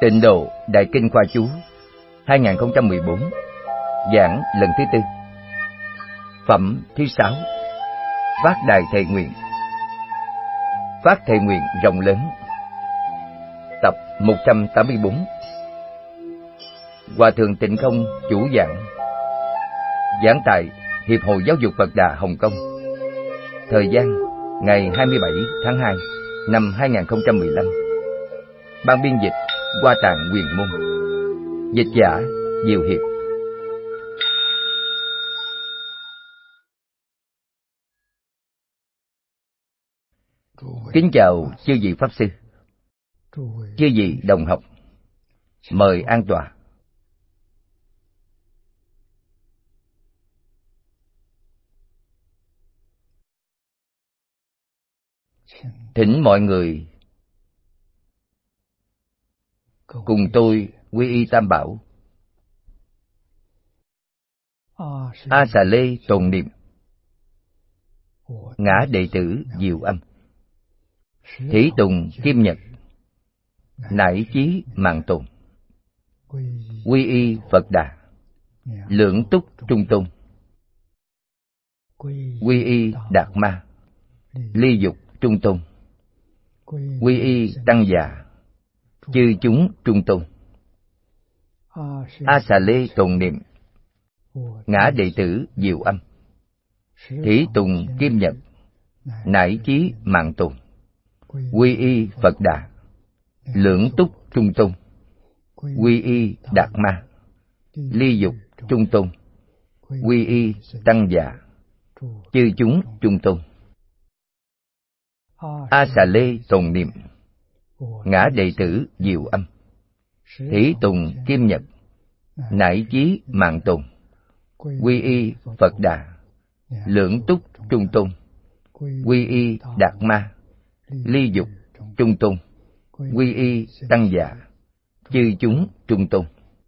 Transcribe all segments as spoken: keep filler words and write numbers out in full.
Tịnh Độ Đại Kinh Khoa Chú hai không một bốn, giảng lần thứ tư. Phẩm thứ sáu, Phát Đài Thệ Nguyện. Phát thệ nguyện rộng lớn. Tập một trăm tám mươi bốn. Hòa thượng Tịnh Không chủ giảng. Giảng tại Hiệp hội Giáo dục Phật Đà Hồng Kông. Thời gian ngày hai mươi bảy tháng hai năm hai không một lăm. Ban biên dịch Hoa Tạng Huyền Môn. Dịch giả Diệu Hiệp. Kính chào chư vị Pháp Sư, chư vị đồng học, mời an tọa. Thỉnh mọi người cùng tôi quy y Tam Bảo, A Xà Lê tồn niệm, ngã đệ tử Diệu Âm, thí tùng Kim Nhật, nải chí mạng tồn, quy y Phật Đà, lưỡng túc Trung Tôn, quy y Đạt Ma, ly dục Trung Tôn, quy y Tăng Già, chư chúng Trung Tôn. A Xà Lê tồn niệm, ngã đệ tử Diệu Âm, thí tùng Kim Nhật, nải chí mạng tồn, quy y Phật Đà, lưỡng túc Trung Tôn, quy y Đạt Ma, ly dục Trung Tôn, quy y Tăng Già, chư chúng Trung Tôn. A Xà Lê tồn niệm, ngã đệ tử Diệu Âm, thí tùng Kim Nhật, nải chí mạng tồn, quy y Phật Đà, lưỡng túc Trung Tôn, quy y Đạt Ma, ly dục Trung Tôn, quy y Tăng Già, chư chúng Trung Tôn.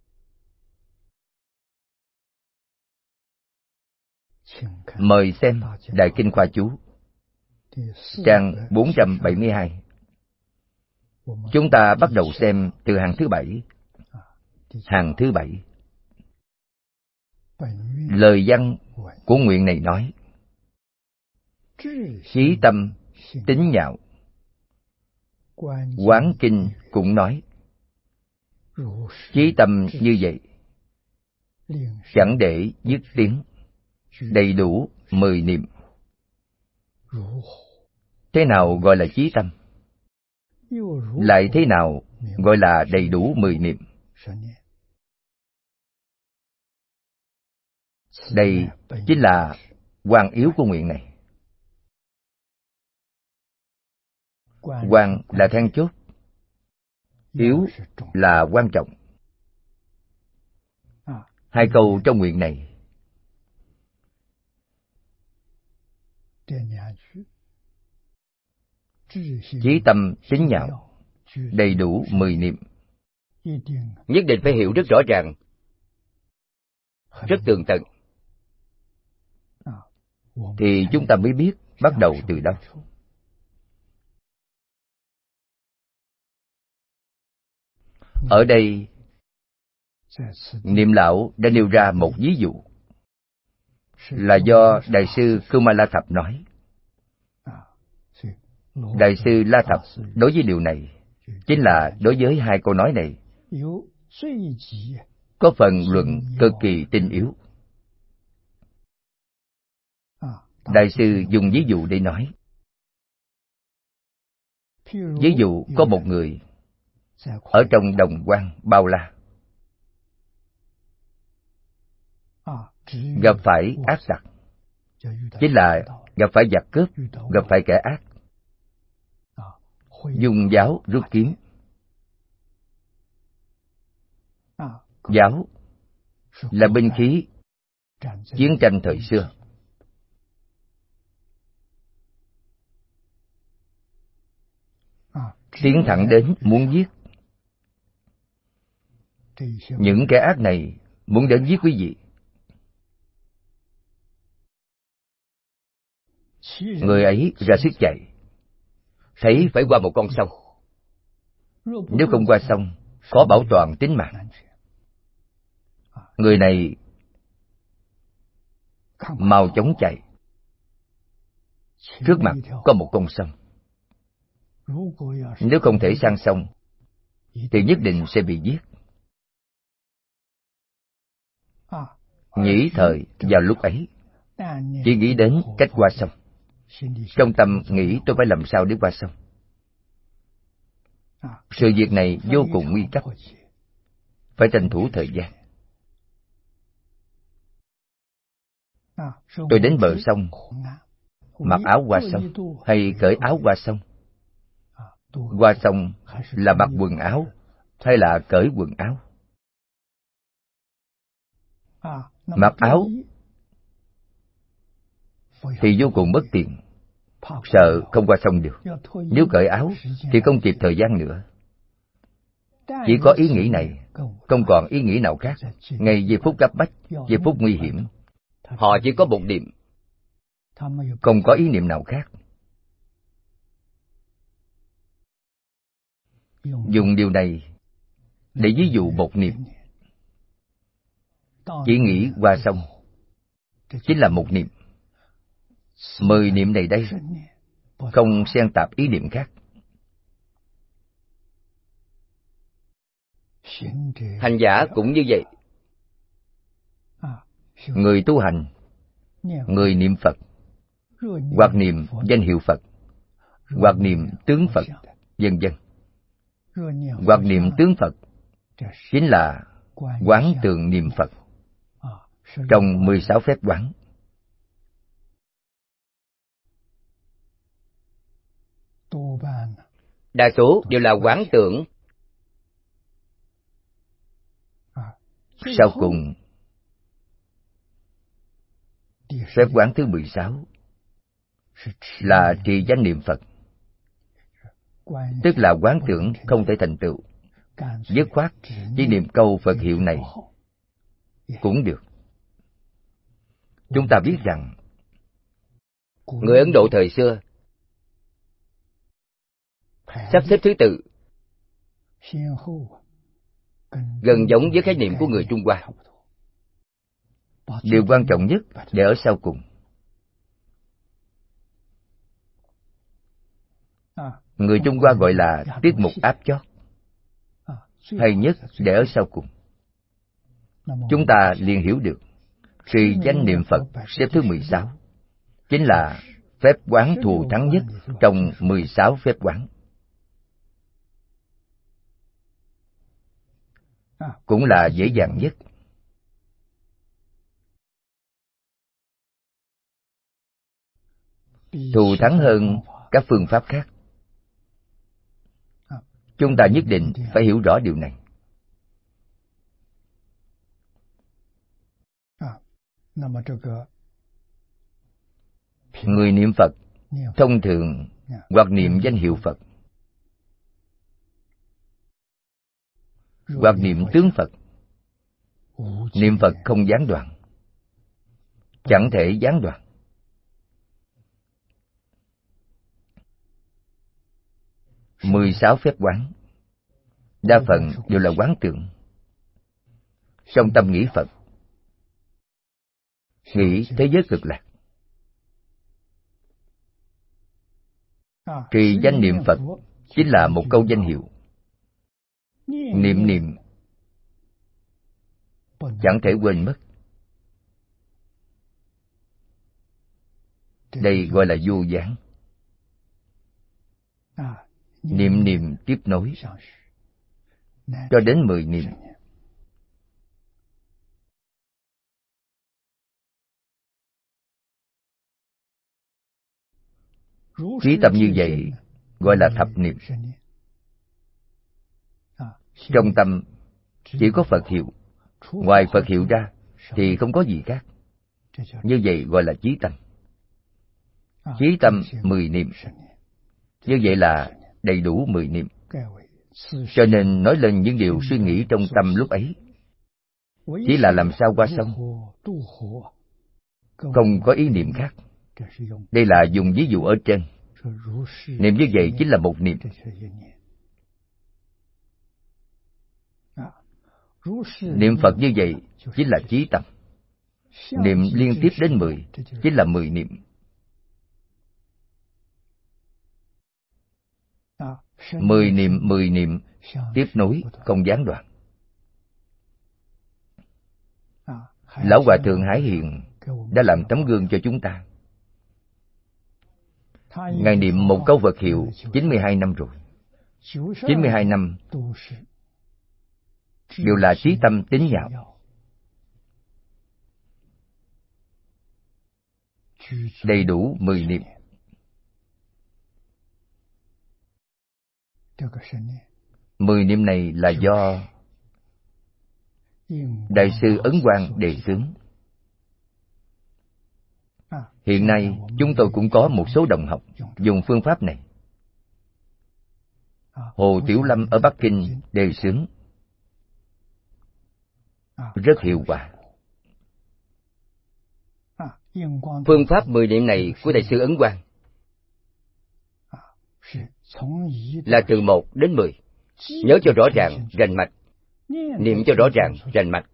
Mời xem Đại Kinh Khoa Chú, trang bốn trăm bảy mươi hai. Chúng ta bắt đầu xem từ hàng thứ bảy. Hàng thứ bảy. Lời văn của nguyện này nói: chí tâm tín nhạo. Quán Kinh cũng nói: chí tâm như vậy, chẳng để dứt tiếng, đầy đủ mười niệm. Thế nào gọi là chí tâm? Lại thế nào gọi là đầy đủ mười niệm? Đây chính là quan yếu của nguyện này. Quan là then chốt, yếu là quan trọng. Hai câu trong nguyện này chí tâm tín nhạo, đầy đủ mười niệm, nhất định phải hiểu rất rõ ràng, rất tường tận, thì chúng ta mới biết bắt đầu từ đâu. Ở đây, Niệm Lão đã nêu ra một ví dụ, là do Đại sư Kumala Thập nói. Đại sư La Thập đối với điều này, chính là đối với hai câu nói này, có phần luận cực kỳ tinh yếu. Đại sư dùng ví dụ để nói. Ví dụ có một người ở trong đồng quan bao la, gặp phải ác tặc, chính là gặp phải giặc cướp, gặp phải kẻ ác, dùng giáo rút kiếm. Giáo là binh khí chiến tranh thời xưa. Tiến thẳng đến muốn giết. Những kẻ ác này muốn đến giết quý vị. Người ấy ra sức chạy, thấy phải qua một con sông. Nếu không qua sông, khó bảo toàn tính mạng. Người này mau chóng chạy. Trước mặt có một con sông. Nếu không thể sang sông thì nhất định sẽ bị giết. Nhĩ thời vào lúc ấy chỉ nghĩ đến cách qua sông. Trong tâm nghĩ tôi phải làm sao để qua sông. Sự việc này vô cùng nguy cấp, phải tranh thủ thời gian. Tôi đến bờ sông, mặc áo qua sông hay cởi áo qua sông? Qua sông là mặc quần áo hay là cởi quần áo? Mặc áo thì vô cùng bất tiện, sợ không qua sông được. Nếu cởi áo thì không kịp thời gian nữa. Chỉ có ý nghĩ này, không còn ý nghĩ nào khác. Ngay giây phút cấp bách, giây phút nguy hiểm, họ chỉ có một niệm, không có ý niệm nào khác. Dùng điều này để ví dụ một niệm. Chỉ nghĩ qua sông chính là một niệm. Mười niệm này đây không xen tạp ý niệm khác. Hành giả cũng như vậy. Người tu hành, người niệm Phật, hoặc niệm danh hiệu Phật, hoặc niệm tướng Phật, vân vân. Hoặc niệm tướng Phật chính là quán tượng niệm Phật trong mười sáu phép quán. Đa số đều là quán tưởng. Sau cùng, phép quán thứ mười sáu là trì danh niệm Phật, tức là quán tưởng không thể thành tựu. Dứt khoát chỉ niệm câu Phật hiệu này cũng được. Chúng ta biết rằng người Ấn Độ thời xưa sắp xếp thứ tự gần giống với khái niệm của người Trung Hoa. Điều quan trọng nhất để ở sau cùng. Người Trung Hoa gọi là tiết mục áp chót, hay nhất để ở sau cùng. Chúng ta liền hiểu được trì danh niệm Phật xếp thứ mười sáu chính là phép quán thù thắng nhất trong mười sáu phép quán. Cũng là dễ dàng nhất. Thù thắng hơn các phương pháp khác. Chúng ta nhất định phải hiểu rõ điều này. Người niệm Phật thông thường hoặc niệm danh hiệu Phật, hoặc niệm tướng Phật. Niệm Phật không gián đoạn, chẳng thể gián đoạn. Mười sáu phép quán đa phần đều là quán tưởng. Song tâm nghĩ Phật, nghĩ thế giới cực lạc. Trì danh niệm Phật chính là một câu danh hiệu. Niệm niệm chẳng thể quên mất. Đây gọi là vô gián. Niệm niệm tiếp nối cho đến mười niệm. Trí tâm như vậy gọi là thập niệm. Trong tâm chỉ có Phật hiệu, ngoài Phật hiệu ra thì không có gì khác. Như vậy gọi là chí tâm. Chí tâm mười niệm. Như vậy là đầy đủ mười niệm. Cho nên nói lên những điều suy nghĩ trong tâm lúc ấy chỉ là làm sao qua sông, không có ý niệm khác. Đây là dùng ví dụ ở trên. Niệm như vậy chính là một niệm. Niệm Phật như vậy chính là chí tâm. Niệm liên tiếp đến mười chính là mười niệm. Mười niệm mười niệm tiếp nối không gián đoạn. Lão Hòa Thượng Hải Hiền đã làm tấm gương cho chúng ta. Ngài niệm một câu Phật hiệu chín mươi hai năm rồi. chín mươi hai năm đều là trí tâm tín nhạo, đầy đủ mười niệm. Mười niệm này là do Đại sư Ấn Quang đề xướng. Hiện nay chúng tôi cũng có một số đồng học dùng phương pháp này. Hồ Tiểu Lâm ở Bắc Kinh đề xướng rất hiệu quả. Phương pháp mười niệm này của Đại sư Ấn Quang là từ một đến mười. Nhớ cho rõ ràng, rành mạch. Niệm cho rõ ràng, rành mạch.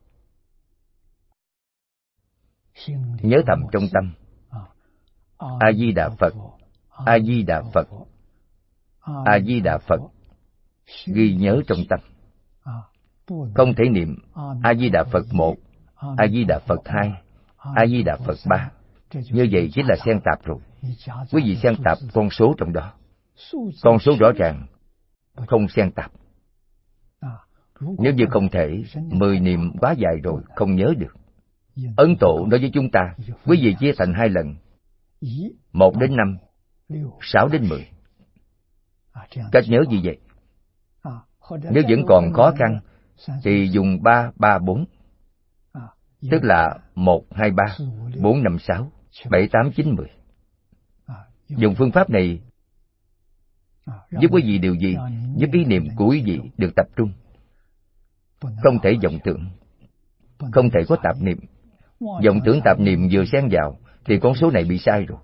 Nhớ thầm trong tâm. A-di-đà Phật, A-di-đà Phật, A-di-đà Phật. Ghi nhớ trong tâm. Không thể niệm A-di-đà Phật một, A-di-đà Phật hai, A-di-đà Phật ba. Như vậy chính là xen tạp rồi. Quý vị xen tạp con số trong đó. Con số rõ ràng, không xen tạp. Nếu như không thể, mười niệm quá dài rồi, không nhớ được. Ấn Tổ nói với chúng ta, quý vị chia thành hai lần, một đến năm, sáu đến mười. Cách nhớ gì vậy? Nếu vẫn còn khó khăn, thì dùng ba, ba, bốn. Tức là một, hai, ba, bốn, năm, sáu, bảy, tám, chín, mười. Dùng phương pháp này giúp quý vị điều gì? Giúp ý niệm của quý vị được tập trung. Không thể vọng tưởng, không thể có tạp niệm. Vọng tưởng tạp niệm vừa xen vào thì con số này bị sai rồi.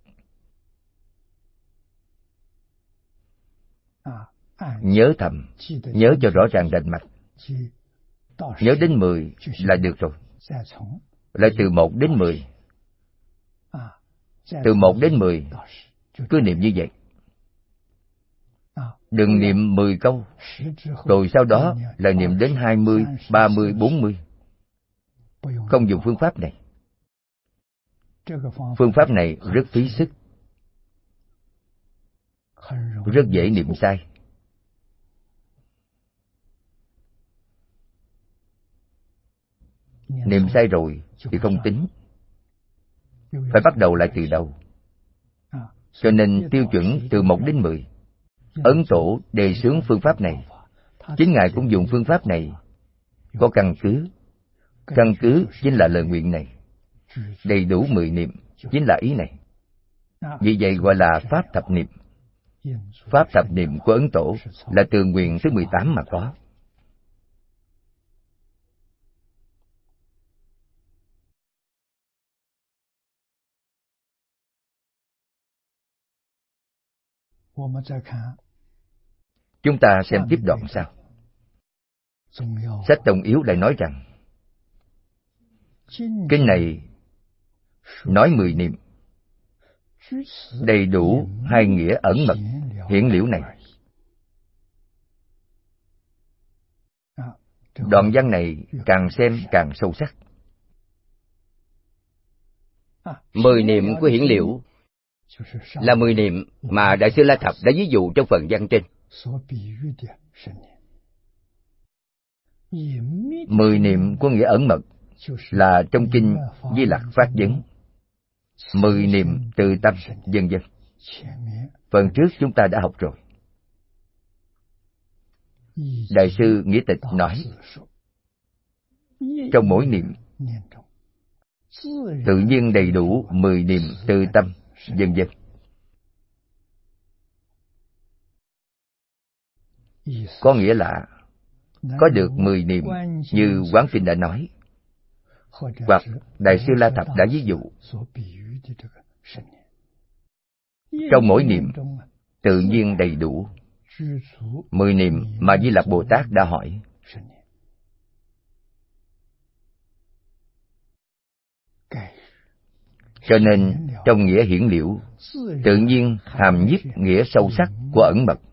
Nhớ thầm, nhớ cho rõ ràng rành mạch. Nhớ đến mười là được rồi. Lại từ một đến mười. Từ một đến mười, cứ niệm như vậy. Đừng niệm mười câu, rồi sau đó lại niệm đến hai mươi, ba mươi, bốn mươi. Không dùng phương pháp này. Phương pháp này rất phí sức, rất dễ niệm sai. Niệm sai rồi thì không tính, phải bắt đầu lại từ đầu. Cho nên tiêu chuẩn từ một đến mười. Ấn Tổ đề xướng phương pháp này. Chính Ngài cũng dùng phương pháp này. Có căn cứ. Căn cứ chính là lời nguyện này. Đầy đủ mười niệm chính là ý này. Vì vậy gọi là Pháp thập niệm. Pháp thập niệm của Ấn Tổ là từ nguyện thứ mười tám mà có. Chúng ta xem tiếp đoạn sau. Sách Tông Yếu lại nói rằng, kinh này nói mười niệm, đầy đủ hai nghĩa ẩn mật hiển liễu này. Đoạn văn này càng xem càng sâu sắc. Mười niệm của hiển liễu là mười niệm mà Đại sư La Thập đã ví dụ trong phần văn trên. Mười niệm của nghĩa ẩn mật là trong kinh Di Lặc Phát Vấn. Mười niệm từ tâm, vân vân. Phần trước chúng ta đã học rồi. Đại sư Nghĩa Tịch nói, trong mỗi niệm tự nhiên đầy đủ mười niệm từ tâm, vân vân. Có nghĩa là có được mười niệm như Quán Kinh đã nói, hoặc Đại sư La Thập đã ví dụ. Trong mỗi niệm tự nhiên đầy đủ mười niệm mà Di Lặc Bồ Tát đã hỏi. Cho nên trong nghĩa hiển liễu tự nhiên hàm nhiếp nghĩa sâu sắc của ẩn mật.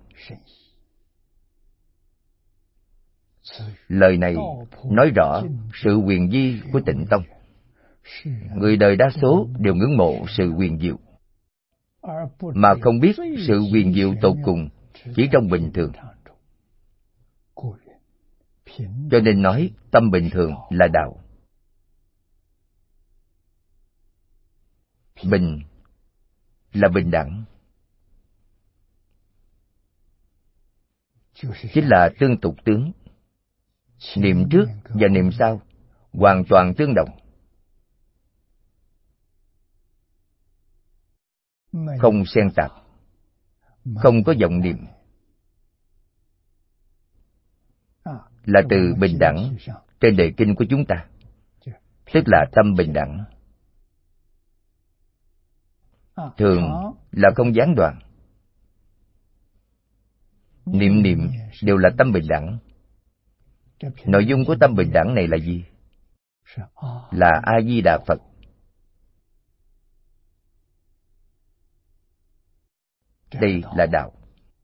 Lời này nói rõ sự huyền vi của Tịnh Tông. Người đời đa số đều ngưỡng mộ sự huyền diệu, mà không biết sự huyền diệu tột cùng chỉ trong bình thường. Cho nên nói tâm bình thường là đạo. Bình là bình đẳng, chính là tương tục tướng. Niệm trước và niệm sau hoàn toàn tương đồng, không xen tạp, không có vọng niệm, là từ bình đẳng trên đề kinh của chúng ta, tức là tâm bình đẳng. Thường là không gián đoạn, niệm niệm đều là tâm bình đẳng. Nội dung của tâm bình đẳng này là gì? Là A Di Đà Phật. Đây là đạo.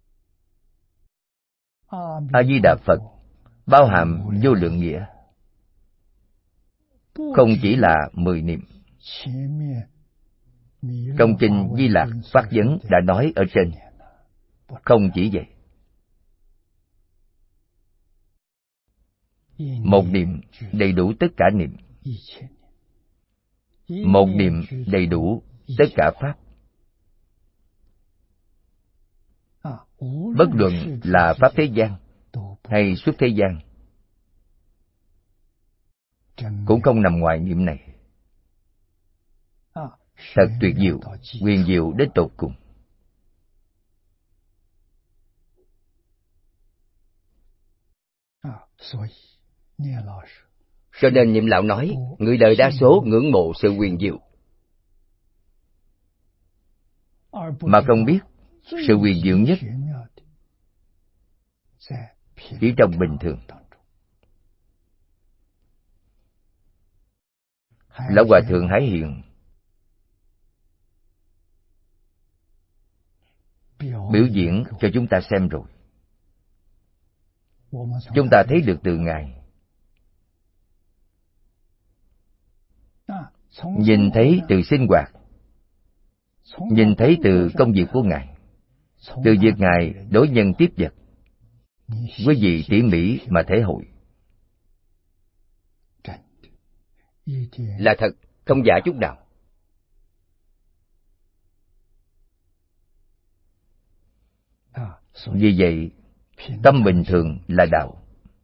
A Di Đà Phật bao hàm vô lượng nghĩa, không chỉ là mười niệm. Trong kinh Di Lạc Phát Vấn đã nói ở trên, không chỉ vậy. Một niệm đầy đủ tất cả niệm, một niệm đầy đủ tất cả pháp. Bất luận là pháp thế gian hay xuất thế gian, cũng không nằm ngoài niệm này. Thật tuyệt diệu, huyền diệu đến tột cùng. Cho nên Niệm lão nói, người đời đa số ngưỡng mộ sự huyền diệu, mà không biết sự huyền diệu nhất chỉ trong bình thường. Lão Hòa Thượng Hải Hiền biểu diễn cho chúng ta xem rồi. Chúng ta thấy được từ Ngài, nhìn thấy từ sinh hoạt, nhìn thấy từ công việc của Ngài, từ việc Ngài đối nhân tiếp vật. Quý vị tỉ mỉ mà thể hội. là thật, không giả chút nào. Vì vậy, tâm bình thường là đạo.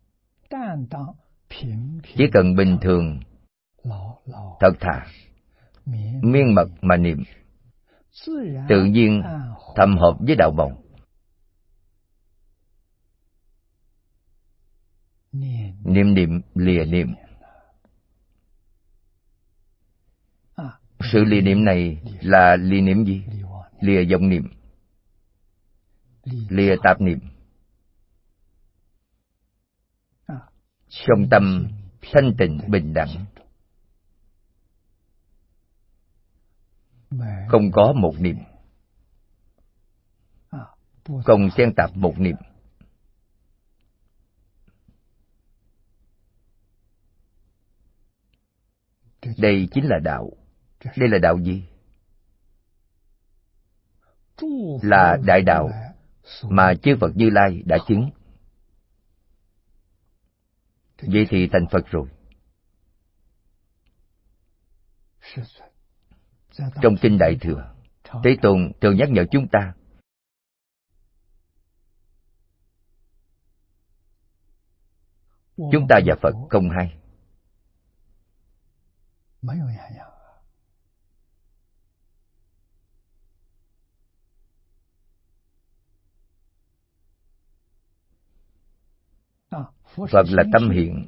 Chỉ cần bình thường, thật thà, miên mật mà niệm, tự nhiên thầm hợp với đạo mộng. Niệm niệm lìa niệm. Sự lìa niệm này là lìa niệm gì? Lìa vọng niệm, lìa tạp niệm. Trong tâm thanh tịnh bình đẳng, không có một niệm, không xen tạp một niệm. Đây chính là đạo. Đây là đạo gì? Là đại đạo mà chư Phật Như Lai đã chứng. Vậy thì thành Phật rồi. Trong kinh Đại Thừa, Thế Tôn thường nhắc nhở chúng ta chúng ta và Phật không hai. Phật là tâm hiện.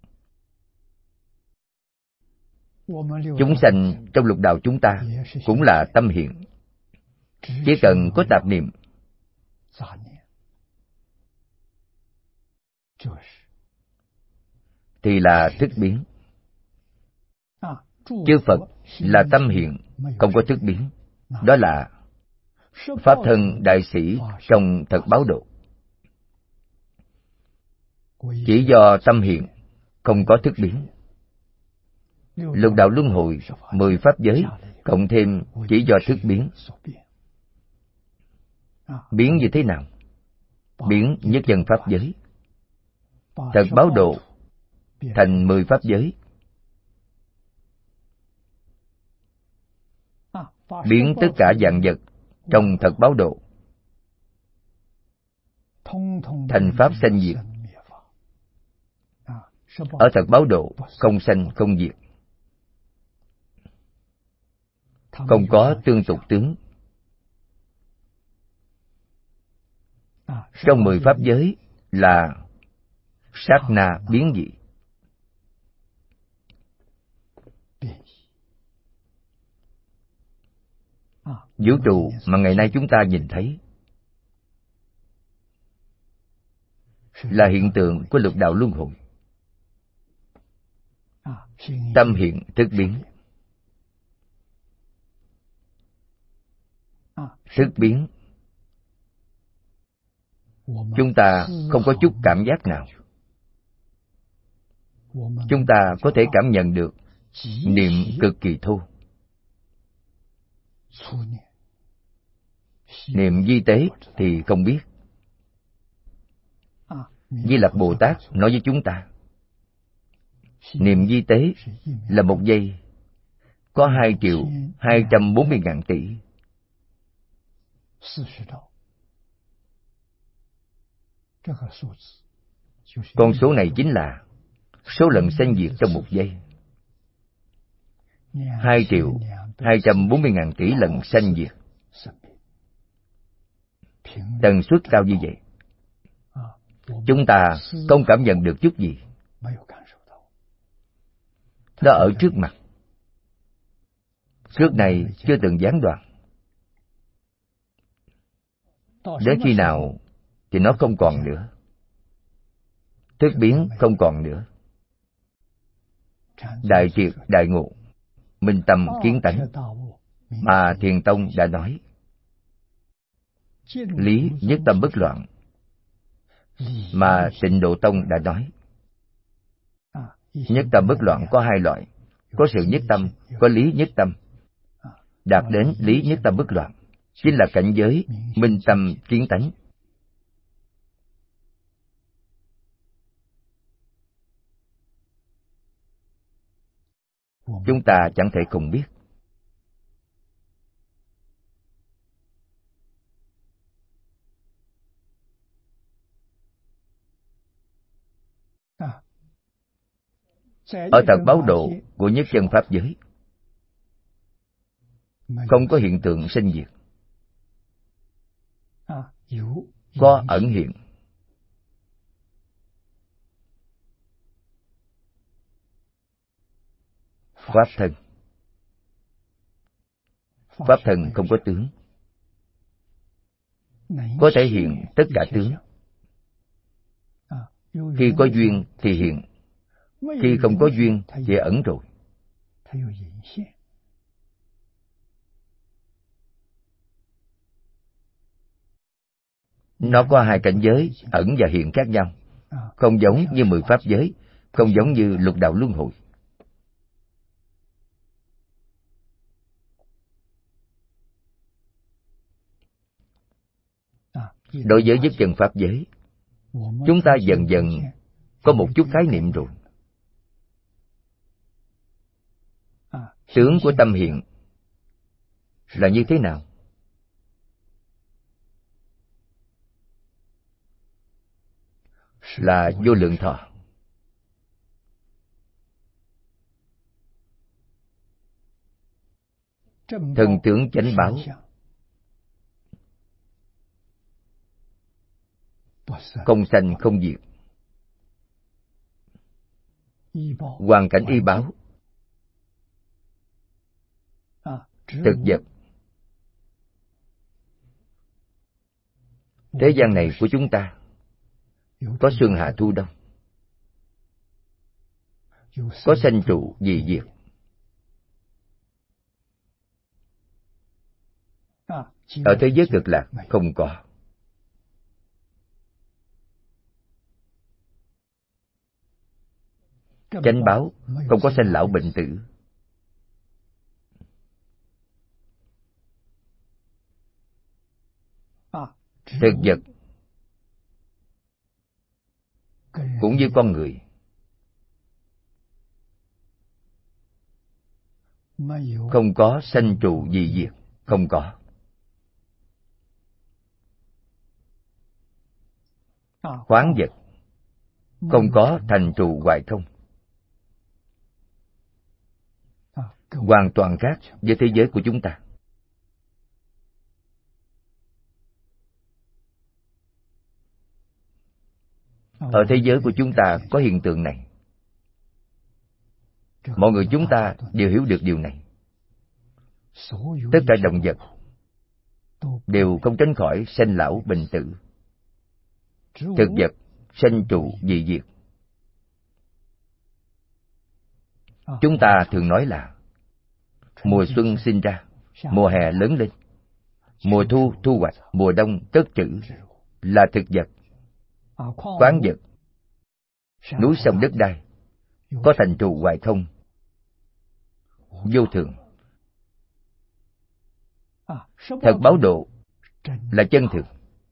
Chúng sanh trong lục đạo chúng ta cũng là tâm hiện. Chỉ cần có tạp niệm thì là thức biến. Chư Phật là tâm hiện, không có thức biến. Đó là Pháp thân đại sĩ trong thật báo độ. Chỉ do tâm hiện, không có thức biến. Lục đạo luân hồi, mười pháp giới, cộng thêm chỉ do thức biến. Biến như thế nào? Biến nhất chân pháp giới. Thật báo độ thành mười pháp giới. Biến tất cả vạn vật trong thật báo độ thành pháp sanh diệt. Ở thật báo độ không sanh không diệt, không có tương tục tướng. Trong mười pháp giới là sát na biến dị. Vũ trụ mà ngày nay chúng ta nhìn thấy là hiện tượng của lục đạo luân hồi. Tâm hiện thức biến. Thức biến, chúng ta không có chút cảm giác nào. Chúng ta có thể cảm nhận được niệm cực kỳ thô. Niệm vi tế thì không biết. Di Lặc Bồ Tát nói với chúng ta, niệm vi tế là một giây có hai triệu hai trăm bốn mươi ngàn tỷ. Con số này chính là số lần sanh diệt trong một giây. Hai triệu hai trăm bốn mươi ngàn tỷ lần sanh diệt. Tần suất cao như vậy, chúng ta không cảm nhận được chút gì. Nó ở trước mặt, trước này chưa từng gián đoạn. Đến khi nào thì nó không còn nữa. Thức biến không còn nữa. Đại triệt đại ngộ, minh tâm kiến tánh, mà Thiền Tông đã nói. Lý nhất tâm bất loạn, mà Tịnh Độ Tông đã nói. Nhất tâm bất loạn có hai loại, có sự nhất tâm, có lý nhất tâm. Đạt đến lý nhất tâm bất loạn chính là cảnh giới minh tâm kiến tánh. Chúng ta chẳng thể không biết. Ở thật báo độ của nhất chân pháp giới, không có hiện tượng sinh diệt, có ẩn hiện. Pháp thân. Pháp thân không có tướng, có thể hiện tất cả tướng. Khi có duyên thì hiện, khi không có duyên thì ẩn rồi. Nó có hai cảnh giới ẩn và hiện khác nhau, không giống như mười pháp giới, không giống như lục đạo luân hồi. Đối với nhất chân pháp giới, chúng ta dần dần có một chút khái niệm rồi. Tướng của tâm hiện là như thế nào? Là vô lượng thọ. Thần tướng chánh báo, không sanh không diệt. Hoàn cảnh y báo, thực vật. Thế gian này của chúng ta có xuân hạ thu đông, có sanh trụ dị diệt. Ở thế giới cực lạc không có. Chánh báo không có sanh lão bệnh tử. Thực vật cũng như con người, không có sanh trụ dị diệt, không có. Khoáng vật không có thành trụ hoại thông, hoàn toàn khác với thế giới của chúng ta. Ở thế giới của chúng ta có hiện tượng này. Mọi người chúng ta đều hiểu được điều này. Tất cả động vật đều không tránh khỏi sanh lão bệnh tử. Thực vật sanh trụ dị diệt. Chúng ta thường nói là mùa xuân sinh ra, mùa hè lớn lên, mùa thu thu hoạch, mùa đông cất trữ, là thực vật. Khoáng vật, núi sông đất đai, có thành trụ hoại thông, vô thường. Thật báo độ là chân thực.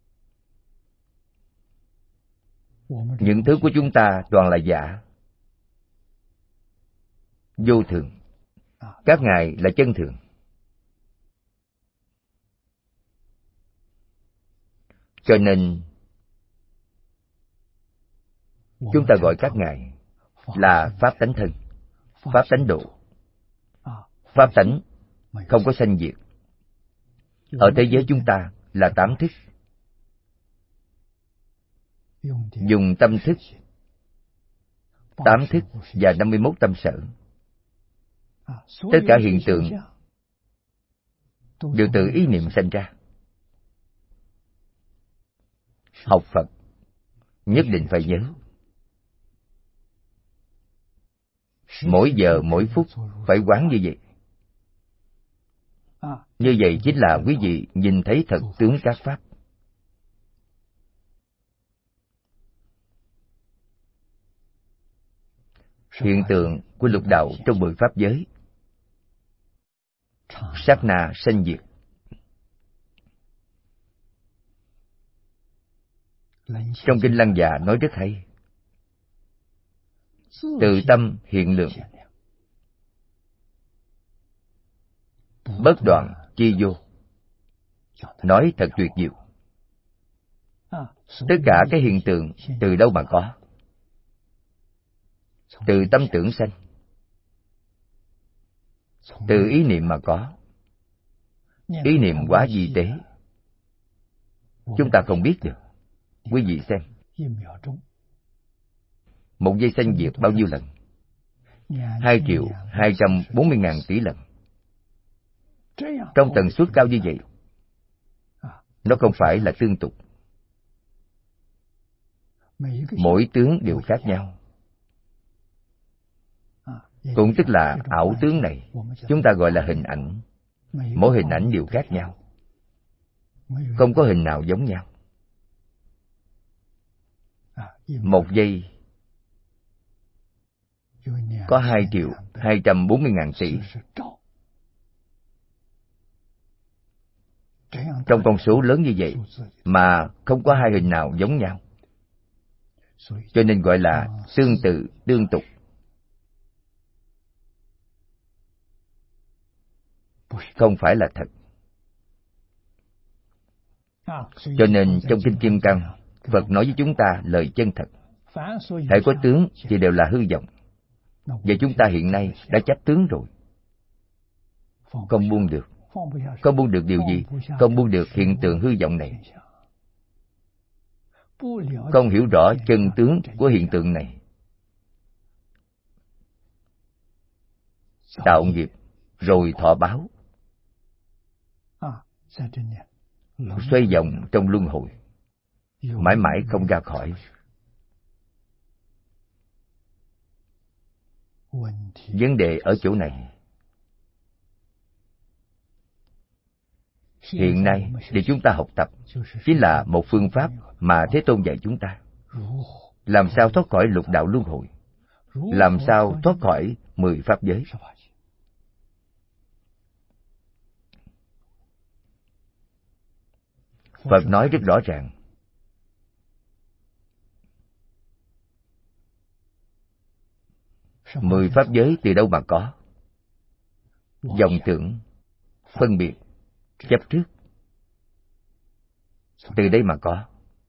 Những thứ của chúng ta toàn là giả, vô thường. Các ngài là chân thường. Cho nên chúng ta gọi các ngài là pháp tánh thân, pháp tánh độ. Pháp tánh không có sanh diệt. Ở thế giới chúng ta là tám thức. Dùng tâm thức, tám thức và năm mươi mốt tâm sở. Tất cả hiện tượng đều từ ý niệm sanh ra. Học Phật nhất định phải nhớ, mỗi giờ mỗi phút phải quán như vậy. Như vậy chính là quý vị nhìn thấy thật tướng các pháp. Hiện tượng của lục đạo trong mười pháp giới, sát na sanh diệt. Trong kinh Lăng Già nói rất hay. Tự tâm hiện lượng, bất đoạn chi vô. Nói thật tuyệt diệu. Tất cả cái hiện tượng từ đâu mà có? Từ tâm tưởng sanh, từ ý niệm mà có. Ý niệm quá vi tế, chúng ta không biết được. Quý vị xem, một giây sanh diệt bao nhiêu lần? Hai triệu hai trăm bốn mươi ngàn tỷ lần. Trong tần suất cao như vậy, nó không phải là tương tục. Mỗi tướng đều khác nhau. Cũng tức là ảo tướng này chúng ta gọi là hình ảnh. Mỗi hình ảnh đều khác nhau, không có hình nào giống nhau. Một giây có hai triệu hai trăm bốn mươi ngàn tỷ. Trong con số lớn như vậy mà không có hai hình nào giống nhau, cho nên gọi là tương tự tương tục. Không phải là thật. Cho nên trong Kinh Kim Cang, Phật nói với chúng ta lời chân thật. Hễ có tướng thì đều là hư vọng. Và chúng ta hiện nay đã chấp tướng rồi. Không buông được. Không buông được điều gì? Không buông được hiện tượng hư vọng này. Không hiểu rõ chân tướng của hiện tượng này. Tạo nghiệp rồi thọ báo, xoay vòng trong luân hồi, mãi mãi không ra khỏi. Vấn đề ở chỗ này. Hiện nay để chúng ta học tập chính là một phương pháp mà Thế Tôn dạy chúng ta. Làm sao thoát khỏi lục đạo luân hồi? Làm sao thoát khỏi mười pháp giới? Phật nói rất rõ ràng. Mười pháp giới từ đâu mà có? Vọng tưởng, phân biệt, chấp trước, từ đây mà có.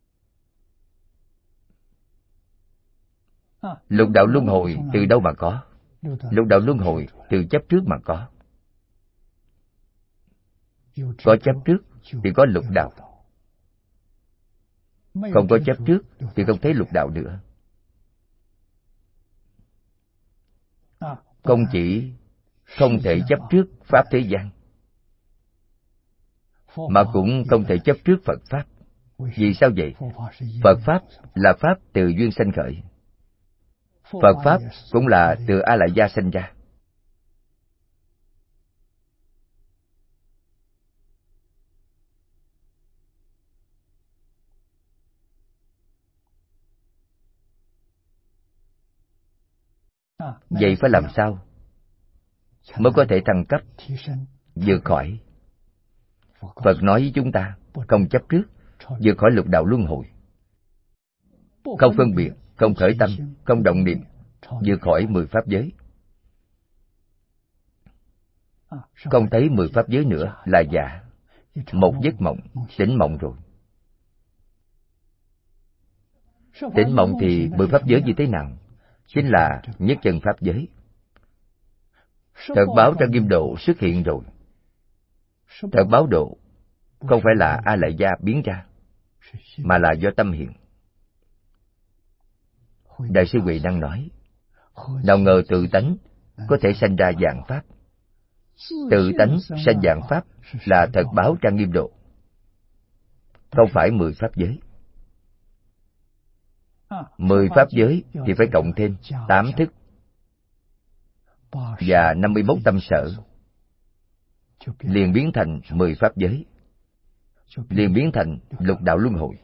Lục đạo luân hồi từ đâu mà có? Lục đạo luân hồi từ chấp trước mà có. Có chấp trước thì có lục đạo. Không có chấp trước thì không thấy lục đạo nữa. Không chỉ không thể chấp trước pháp thế gian, mà cũng không thể chấp trước Phật Pháp. Vì sao vậy? Phật Pháp là Pháp từ duyên sanh khởi. Phật Pháp cũng là từ A Lại Gia sanh ra. Vậy phải làm sao mới có thể thăng cấp, vượt khỏi? Phật nói với chúng ta, không chấp trước, vượt khỏi lục đạo luân hồi. Không phân biệt, không khởi tâm, không động niệm, vượt khỏi mười pháp giới. Không thấy mười pháp giới nữa là giả. Một giấc mộng, tỉnh mộng rồi. Tỉnh mộng thì mười pháp giới như thế nào? Chính là nhất chân pháp giới. Thật báo Trang Nghiêm Độ xuất hiện rồi. Thật báo độ không phải là A Lại Gia biến ra, mà là do tâm hiện. Đại sư Huệ Năng nói, nào ngờ tự tánh có thể sanh ra vạn pháp. Tự tánh sanh vạn pháp là thật báo Trang Nghiêm Độ, không phải mười pháp giới. Mười pháp giới thì phải cộng thêm tám thức và năm mươi mốt tâm sở, liền biến thành mười pháp giới, liền biến thành lục đạo luân hồi.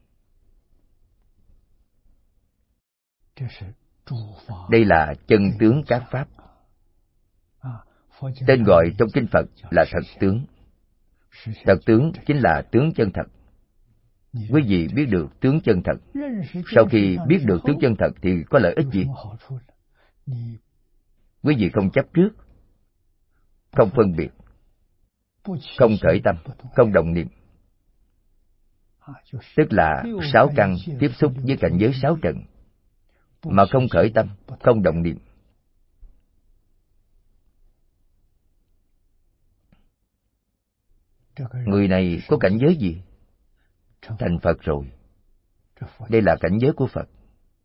Đây là chân tướng các pháp. Tên gọi trong kinh Phật là thật tướng. Thật tướng chính là tướng chân thật. Quý vị biết được tướng chân thật. Sau khi biết được tướng chân thật thì có lợi ích gì? Quý vị không chấp trước, không phân biệt, không khởi tâm, không động niệm. Tức là sáu căn tiếp xúc với cảnh giới sáu trần, mà không khởi tâm, không động niệm. Người này có cảnh giới gì? Thành Phật rồi. Đây là cảnh giới của Phật.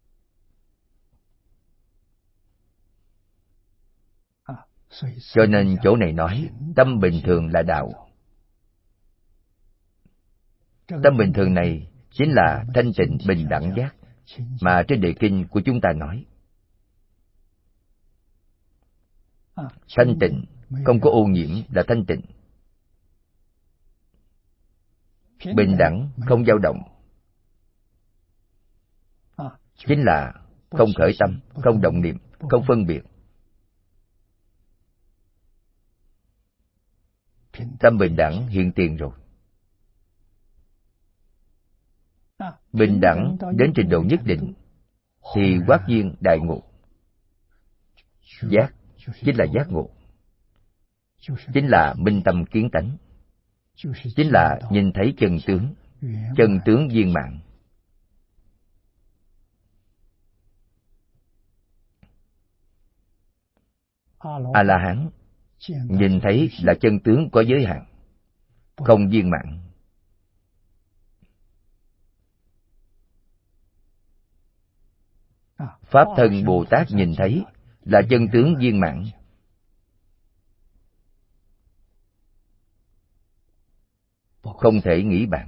Cho nên chỗ này nói tâm bình thường là đạo. Tâm bình thường này chính là thanh tịnh bình đẳng giác mà trên đề kinh của chúng ta nói. Thanh tịnh, không có ô nhiễm là thanh tịnh. Bình đẳng, không dao động, chính là không khởi tâm, không động niệm, không phân biệt. Tâm bình đẳng hiện tiền rồi. Bình đẳng đến trình độ nhất định thì quát duyên đại ngộ. Giác chính là giác ngộ, chính là minh tâm kiến tánh, chính là nhìn thấy chân tướng, chân tướng viên mãn. A La Hán nhìn thấy là chân tướng có giới hạn, không viên mãn. Pháp Thân Bồ Tát nhìn thấy là chân tướng viên mãn. Không thể nghĩ bàn.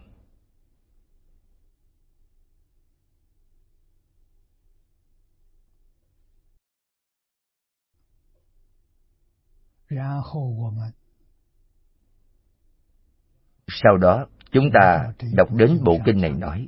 Sau đó chúng ta đọc đến bộ kinh này nói: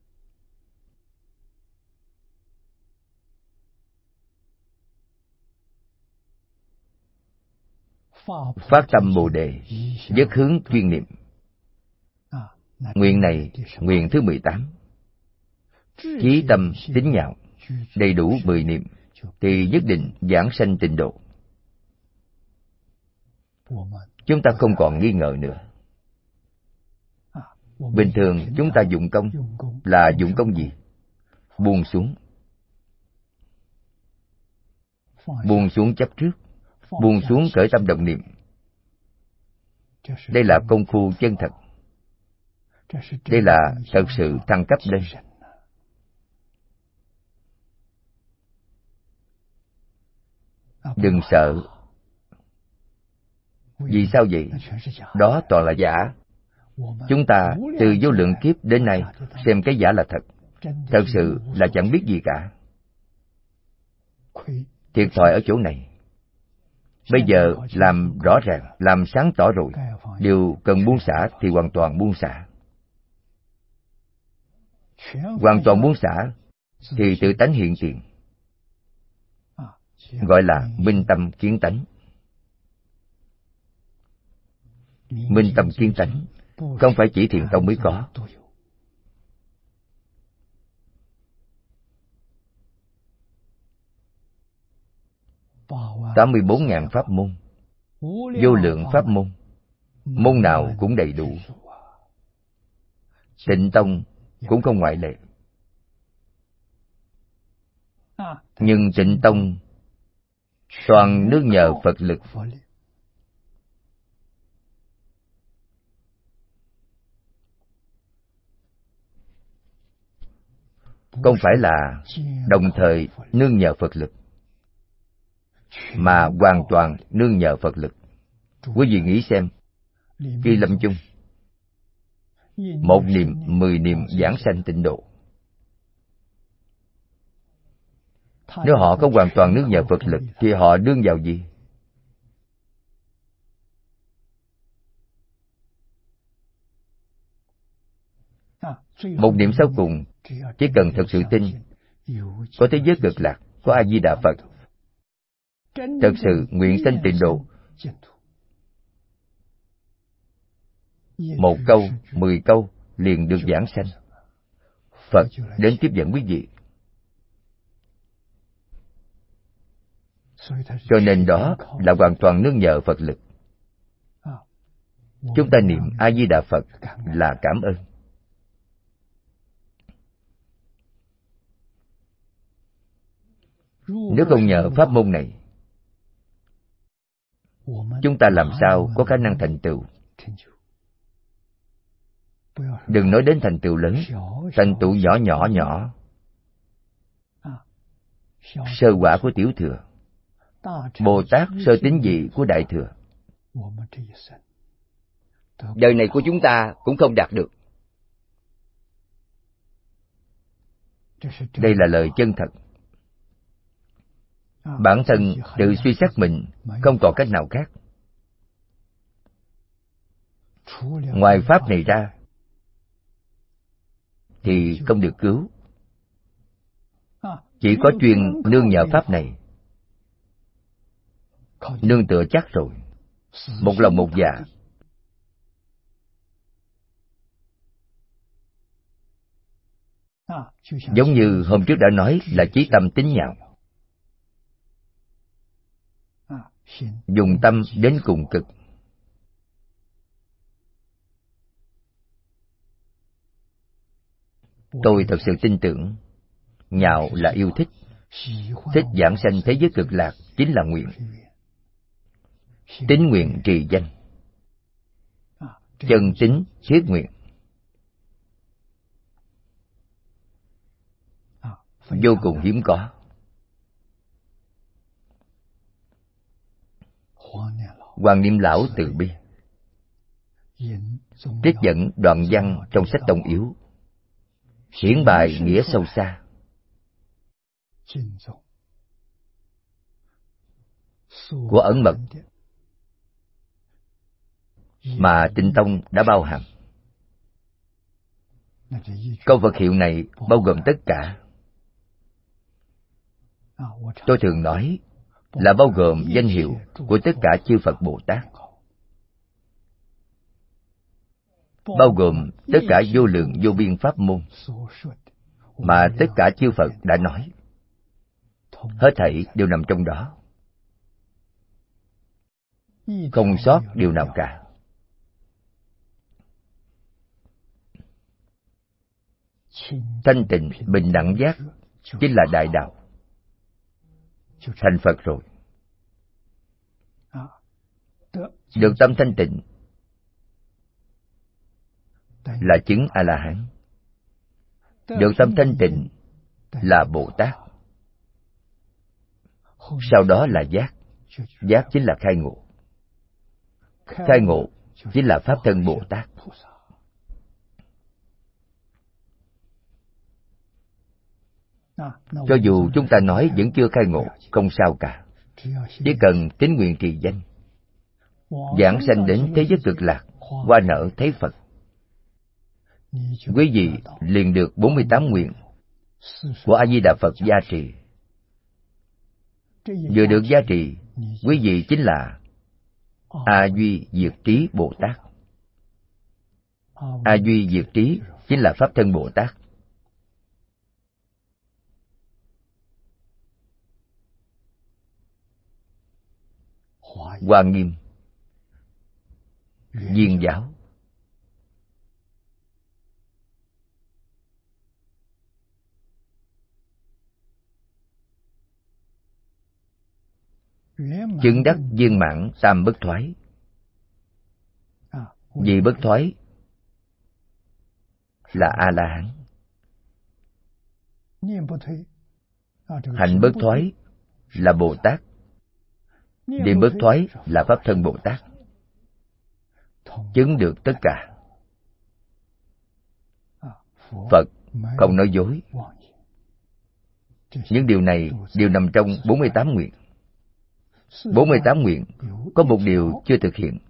phát tâm Bồ Đề, nhất hướng chuyên niệm. Nguyện này, nguyện thứ mười tám. Chí tâm tín nhạo, đầy đủ mười niệm, thì nhất định giảng sanh tịnh độ. Chúng ta không còn nghi ngờ nữa. Bình thường chúng ta dụng công là dụng công gì? Buông xuống. Buông xuống chấp trước, buông xuống khởi tâm động niệm. Đây là công phu chân thật. Đây là thật sự thăng cấp lên. Đừng sợ. Vì sao vậy? Đó toàn là giả. Chúng ta từ vô lượng kiếp đến nay xem cái giả là thật. Thật sự là chẳng biết gì cả. Thiệt thòi ở chỗ này. Bây giờ làm rõ ràng, làm sáng tỏ rồi. Điều cần buông xả thì hoàn toàn buông xả. Hoàn toàn buông xả thì tự tánh hiện tiền. Gọi là minh tâm kiến tánh. Minh tâm kiến tánh không phải chỉ Thiền Tông mới có. tám mươi bốn ngàn pháp môn, vô lượng pháp môn, môn nào cũng đầy đủ. Tịnh Tông cũng không ngoại lệ. Nhưng Tịnh Tông toàn nương nhờ Phật lực. Không phải là đồng thời nương nhờ Phật lực, mà hoàn toàn nương nhờ Phật lực. Quý vị nghĩ xem, khi lâm chung, một niệm, mười niệm giảng sanh tịnh độ. Nếu họ không hoàn toàn nương nhờ Phật lực, thì họ nương vào gì? Một niệm sau cùng, chỉ cần thật sự tin, có thế giới cực lạc, có A Di Đà Phật, thật sự nguyện sanh tịnh độ. Một câu, mười câu liền được giảng sanh. Phật đến tiếp dẫn quý vị. Cho nên đó là hoàn toàn nương nhờ Phật lực. Chúng ta niệm A Di Đà Phật là cảm ơn. Nếu không nhờ pháp môn này, chúng ta làm sao có khả năng thành tựu? Đừng nói đến thành tựu lớn, thành tựu nhỏ nhỏ nhỏ. Sơ quả của tiểu thừa, Bồ Tát sơ tín vị của đại thừa, đời này của chúng ta cũng không đạt được. Đây là lời chân thật. Bản thân tự suy xét mình, không còn cách nào khác. Ngoài pháp này ra thì không được cứu. Chỉ có chuyên nương nhờ pháp này, nương tựa chắc rồi, một lòng một dạ. Giống như hôm trước đã nói là chí tâm tín nhạo. Dùng tâm đến cùng cực. Tôi thật sự tin tưởng, nhạo là yêu thích. Thích giảng sanh thế giới cực lạc chính là nguyện. Tín nguyện trì danh, chân tín thiết nguyện. Vô cùng hiếm có. Hoàng Niệm Lão từ bi trích dẫn đoạn văn trong sách Tông Yếu, hiển bài nghĩa sâu xa. Của ẩn mật mà Tịnh Tông đã bao hàm. Câu Phật hiệu này bao gồm tất cả. Tôi thường nói là bao gồm danh hiệu của tất cả chư Phật Bồ Tát, bao gồm tất cả vô lượng vô biên pháp môn mà tất cả chư Phật đã nói. Hết thảy đều nằm trong đó, không sót điều nào cả. Thanh tịnh bình đẳng giác chính là đại đạo. Thành Phật rồi. Được tâm thanh tịnh là chứng A-la-hán. Được tâm thanh tịnh là Bồ Tát. Sau đó là giác. Giác chính là khai ngộ. Khai ngộ chính là Pháp thân Bồ Tát. Cho dù chúng ta nói vẫn chưa khai ngộ, không sao cả. Chỉ cần tín nguyện trì danh, giảng sanh đến thế giới cực lạc, hoa nở thấy Phật, quý vị liền được bốn mươi tám nguyện của A Di Đà Phật gia trì. Vừa được gia trì, quý vị chính là A Duy Diệt Trí Bồ Tát. A Duy Diệt Trí chính là Pháp thân Bồ Tát. Hoa Nghiêm, Viên Giáo, chứng đắc viên mãn tam bất thoái. Vì bất thoái là A-la-hán, hạnh bất thoái là Bồ Tát, niệm bất thoái là Pháp thân Bồ Tát. Chứng được tất cả. Phật không nói dối. Những điều này đều nằm trong bốn mươi tám nguyện. bốn mươi tám nguyện có một điều chưa thực hiện,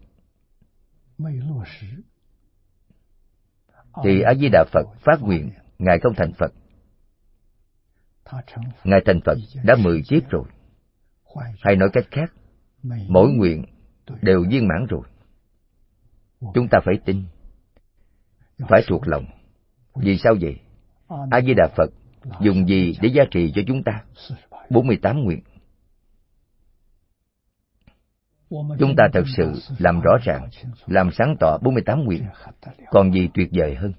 thì A Di Đà Phật phát nguyện Ngài không thành Phật. Ngài thành Phật đã mười kiếp rồi. Hay nói cách khác, mỗi nguyện đều viên mãn rồi. Chúng ta phải tin, phải thuộc lòng. Vì sao vậy? A Di Đà Phật dùng gì để gia trì cho chúng ta? bốn mươi tám nguyện. Chúng ta thật sự làm rõ ràng, làm sáng tỏ bốn mươi tám nguyện, còn gì tuyệt vời hơn?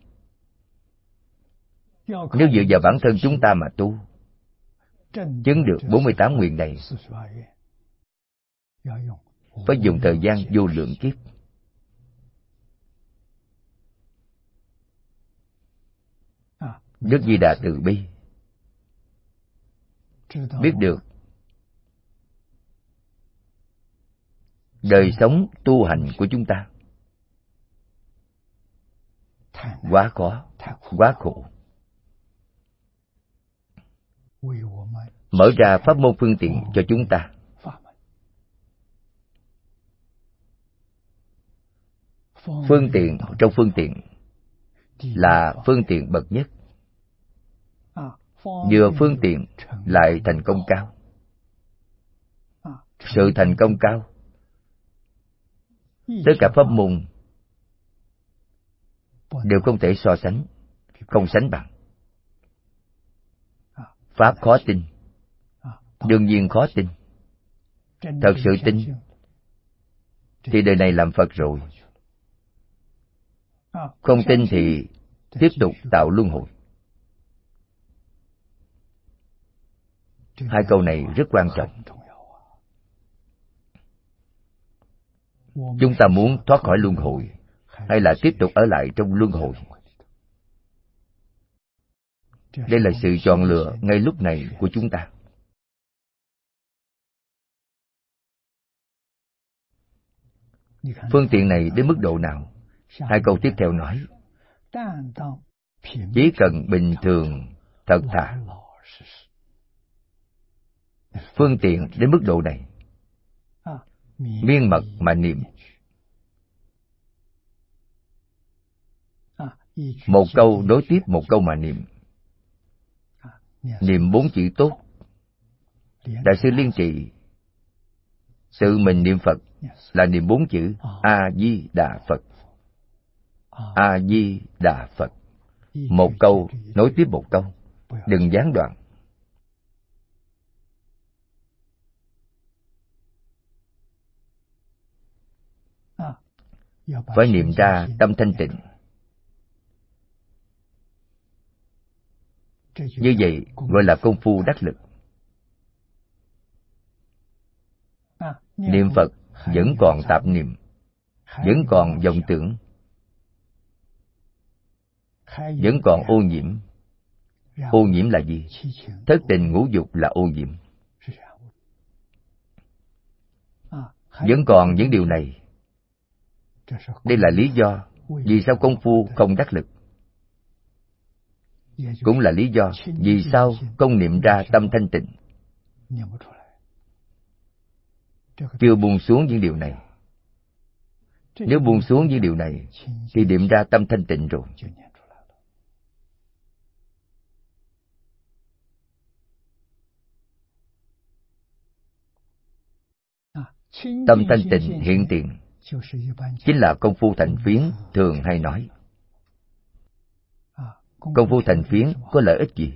Nếu dựa vào bản thân chúng ta mà tu, chứng được bốn mươi tám nguyện này, phải dùng thời gian vô lượng kiếp. Đức Di Đà từ bi, biết được đời sống tu hành của chúng ta quá khó, quá khổ, mở ra pháp môn phương tiện cho chúng ta. Phương tiện trong phương tiện là phương tiện bậc nhất. Vừa phương tiện lại thành công cao. Sự thành công cao, tất cả pháp môn đều không thể so sánh, không sánh bằng. Pháp khó tin, đương nhiên khó tin. Thật sự tin thì đời này làm Phật rồi. Không tin thì tiếp tục tạo luân hồi. Hai câu này rất quan trọng. Chúng ta muốn thoát khỏi luân hồi hay là tiếp tục ở lại trong luân hồi? Đây là sự chọn lựa ngay lúc này của chúng ta. Phương tiện này đến mức độ nào? Hai câu tiếp theo nói, chỉ cần bình thường, thật thà. Phương tiện đến mức độ này, miên mật mà niệm. một câu đối tiếp một câu mà niệm. Niệm bốn chữ tốt. Đại sư Liên Trì tự mình niệm Phật là niệm bốn chữ A Di Đà Phật. A Di Đà Phật. Một câu nối tiếp một câu, đừng gián đoạn. Phải niệm ra tâm thanh tịnh. Như vậy gọi là công phu đắc lực. Niệm Phật vẫn còn tạp niệm, vẫn còn vọng tưởng, vẫn còn ô nhiễm. Ô nhiễm là gì? Thất tình ngũ dục là ô nhiễm. Vẫn còn những điều này. Đây là lý do vì sao công phu không đắc lực. Cũng là lý do vì sao không niệm ra tâm thanh tịnh. Chưa buông xuống những điều này. Nếu buông xuống những điều này thì niệm ra tâm thanh tịnh rồi. Tâm thanh tịnh hiện tiền chính là công phu thành phiến thường hay nói. Công phu thành phiến có lợi ích gì?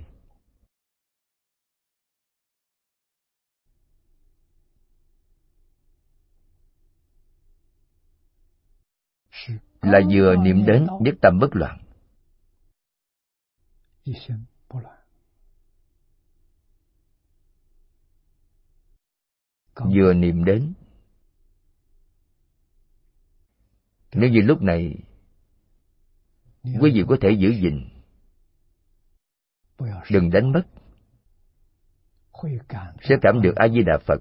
Là vừa niệm đến nhất tâm bất loạn. Vừa niệm đến. Nếu như lúc này quý vị có thể giữ gìn, đừng đánh mất, sẽ cảm được A Di Đà Phật.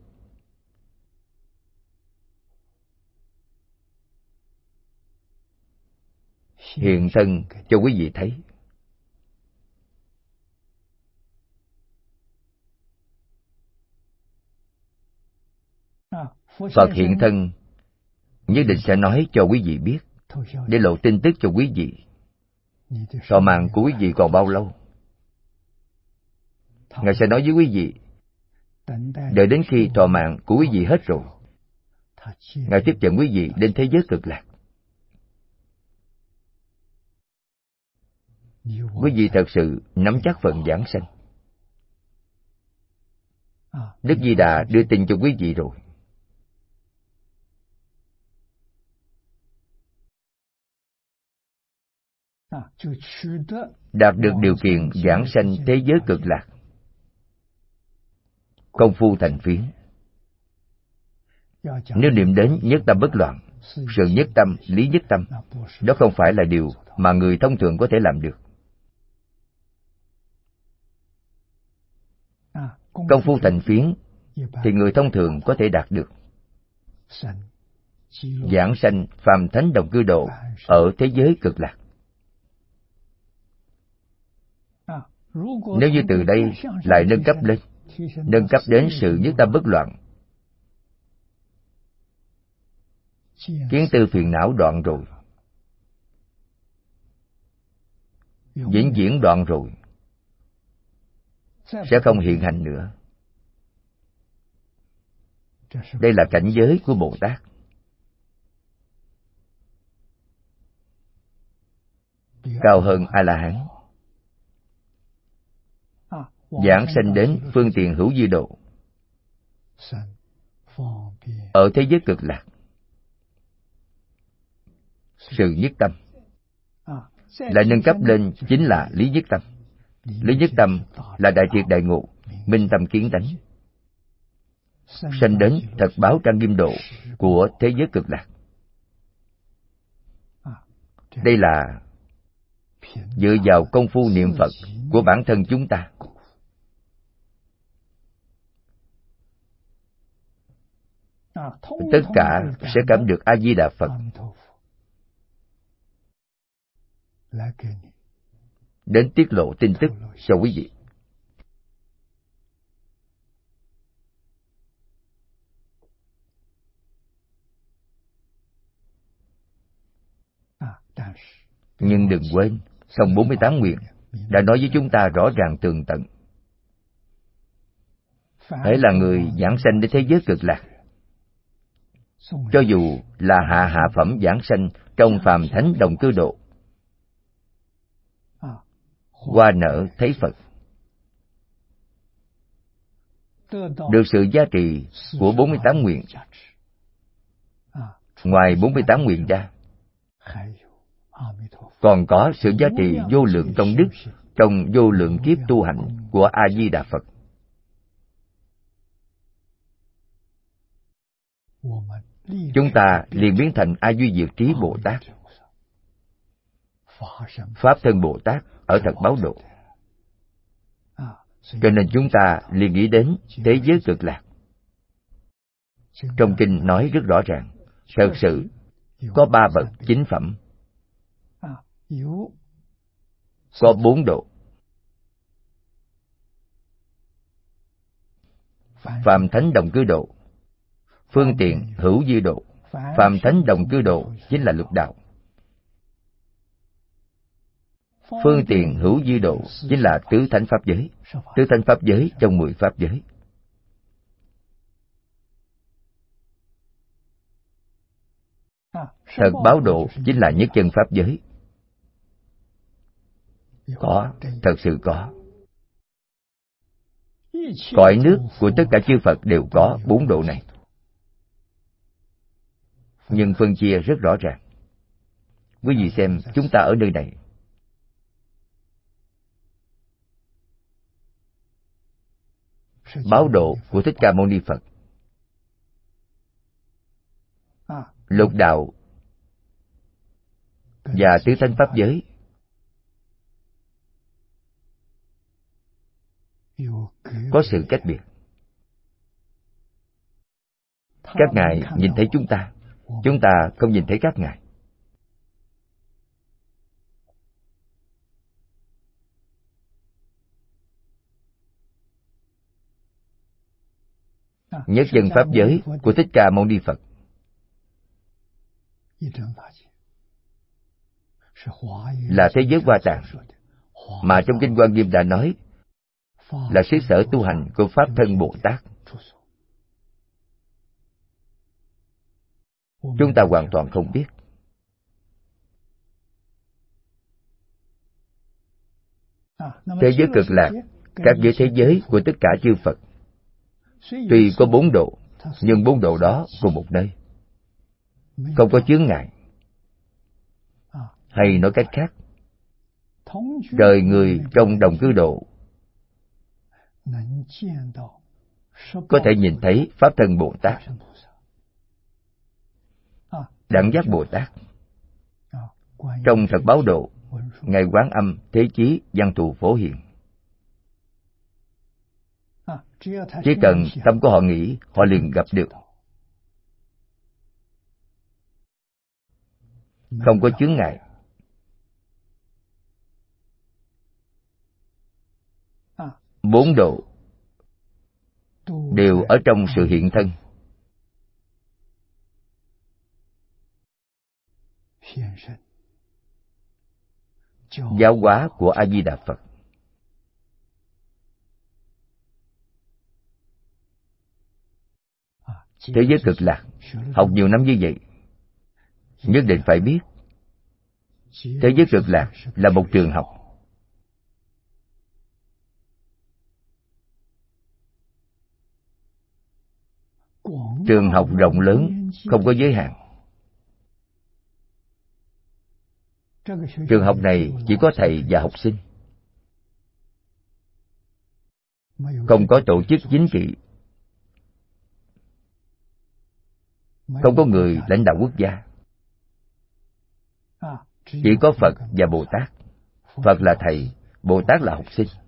Hiện thân cho quý vị thấy. Phật hiện thân nhất định sẽ nói cho quý vị biết, để lộ tin tức cho quý vị. Thọ mạng của quý vị còn bao lâu? Ngài sẽ nói với quý vị, đợi đến khi thọ mạng của quý vị hết rồi, Ngài tiếp dẫn quý vị đến thế giới cực lạc. Quý vị thật sự nắm chắc phần giảng sanh. Đức Di Đà đưa tin cho quý vị rồi. Đạt được điều kiện giảng sanh thế giới cực lạc. Công phu thành phiến. Nếu niệm đến nhất tâm bất loạn, sự nhất tâm, lý nhất tâm, đó không phải là điều mà người thông thường có thể làm được. Công phu thành phiến thì người thông thường có thể đạt được. Giảng sanh phàm thánh đồng cư độ ở thế giới cực lạc. Nếu như từ đây lại nâng cấp lên, nâng cấp đến sự nhất tâm bất loạn, kiến tư phiền não đoạn rồi, vĩnh viễn đoạn rồi, sẽ không hiện hành nữa. Đây là cảnh giới của Bồ Tát. Cao hơn A-la-hán. Giảng sanh đến phương tiện hữu dư độ, ở thế giới cực lạc. Sự nhất tâm lại nâng cấp lên chính là lý nhất tâm. Lý nhất tâm là đại triệt đại ngộ, minh tâm kiến tánh, sanh đến thật báo trang nghiêm độ của thế giới cực lạc. Đây là dựa vào công phu niệm Phật của bản thân chúng ta. Tất cả sẽ cảm được A Di Đà Phật. Đến tiết lộ tin tức cho quý vị. Nhưng đừng quên, trong bốn mươi tám nguyện đã nói với chúng ta rõ ràng tường tận. Hễ là người giảng sanh đến thế giới cực lạc, cho dù là hạ hạ phẩm giảng sanh trong phàm thánh đồng cư độ, hoa nở thấy Phật, được sự gia trì của bốn mươi tám nguyện. Ngoài bốn mươi tám nguyện ra, còn có sự giá trị vô lượng công đức trong vô lượng kiếp tu hành của A Di Đà Phật. Chúng ta liền biến thành A Duy Diệt Trí Bồ Tát, Pháp Thân Bồ Tát ở thật báo độ. Cho nên chúng ta liền nghĩ đến thế giới cực lạc. Trong kinh nói rất rõ ràng, thật sự có ba bậc chính phẩm, có bốn độ: phàm thánh đồng cư độ, phương tiện hữu dư độ. Phàm thánh đồng cư độ chính là lục đạo, phương tiện hữu dư độ chính là tứ thánh pháp giới. Tứ thánh pháp giới trong mười pháp giới. Thật báo độ chính là nhất chân pháp giới. Có, thật sự có. Cõi nước của tất cả chư Phật đều có bốn độ này, nhưng phân chia rất rõ ràng. Quý vị xem, chúng ta ở nơi này, báo độ của Thích Ca Mâu Ni Phật, lục đạo và tứ thánh pháp giới có sự cách biệt. Các ngài nhìn thấy chúng ta, chúng ta không nhìn thấy các ngài. Nhất chân pháp giới của Thích Ca Mâu Ni Phật là thế giới Hoa Tạng, mà trong kinh Hoa Nghiêm đã nói là xứ sở tu hành của Pháp Thân Bồ Tát. Chúng ta hoàn toàn không biết. Thế giới cực lạc, các giới thế giới của tất cả chư Phật, tuy có bốn độ, nhưng bốn độ đó cùng một nơi, không có chướng ngại. Hay nói cách khác, trời người trong đồng cư độ có thể nhìn thấy Pháp Thân Bồ Tát, Đẳng Giác Bồ Tát. Trong thật báo độ, Ngài Quán Âm Thế Chí Văn Thù Phổ Hiện. Chỉ cần tâm của họ nghĩ, họ liền gặp được. Không có chướng ngại. Bốn độ đều ở trong sự hiện thân. Giáo hóa của A Di Đà Phật. Thế giới cực lạc, học nhiều năm như vậy, nhất định phải biết thế giới cực lạc là một trường học. Trường học rộng lớn, không có giới hạn. Trường học này chỉ có thầy và học sinh, không có tổ chức chính trị, không có người lãnh đạo quốc gia. Chỉ có Phật và Bồ Tát. Phật là thầy, Bồ Tát là học sinh.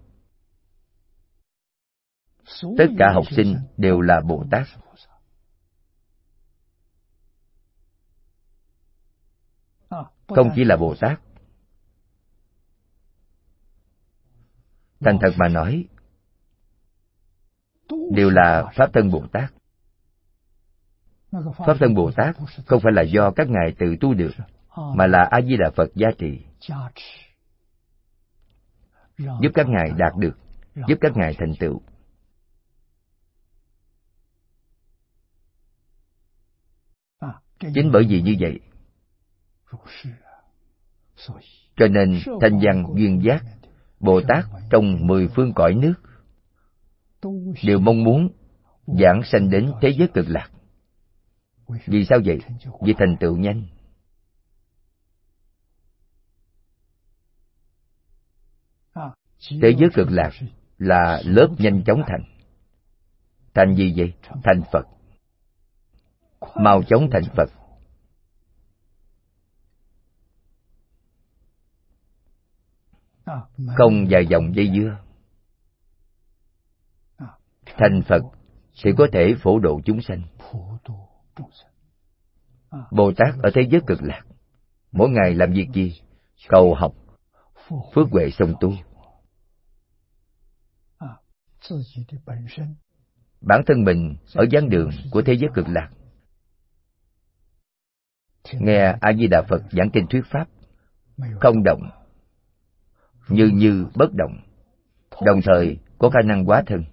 Tất cả học sinh đều là Bồ Tát. Không chỉ là Bồ Tát. Thành thật mà nói, đều là Pháp Thân Bồ Tát. Pháp Thân Bồ Tát không phải là do các ngài tự tu được, mà là A Di Đà Phật gia trì. giúp các ngài đạt được, giúp các ngài thành tựu. Chính bởi vì như vậy, cho nên thanh văn duyên giác Bồ Tát trong mười phương cõi nước đều mong muốn giảng sanh đến thế giới cực lạc. Vì sao vậy? Vì thành tựu nhanh. Thế giới cực lạc là lớp nhanh chóng thành. Thành gì vậy? Thành Phật. Mau chóng thành Phật. Không dài dòng dây dưa. Thành Phật thì có thể phổ độ chúng sanh. Bồ Tát ở thế giới cực lạc, mỗi ngày làm việc gì? Cầu học, phước huệ song tu. Bản thân mình ở giảng đường của thế giới cực lạc, nghe A Di Đà Phật giảng kinh thuyết pháp, không động, như như bất động, đồng thời có khả năng hóa thân,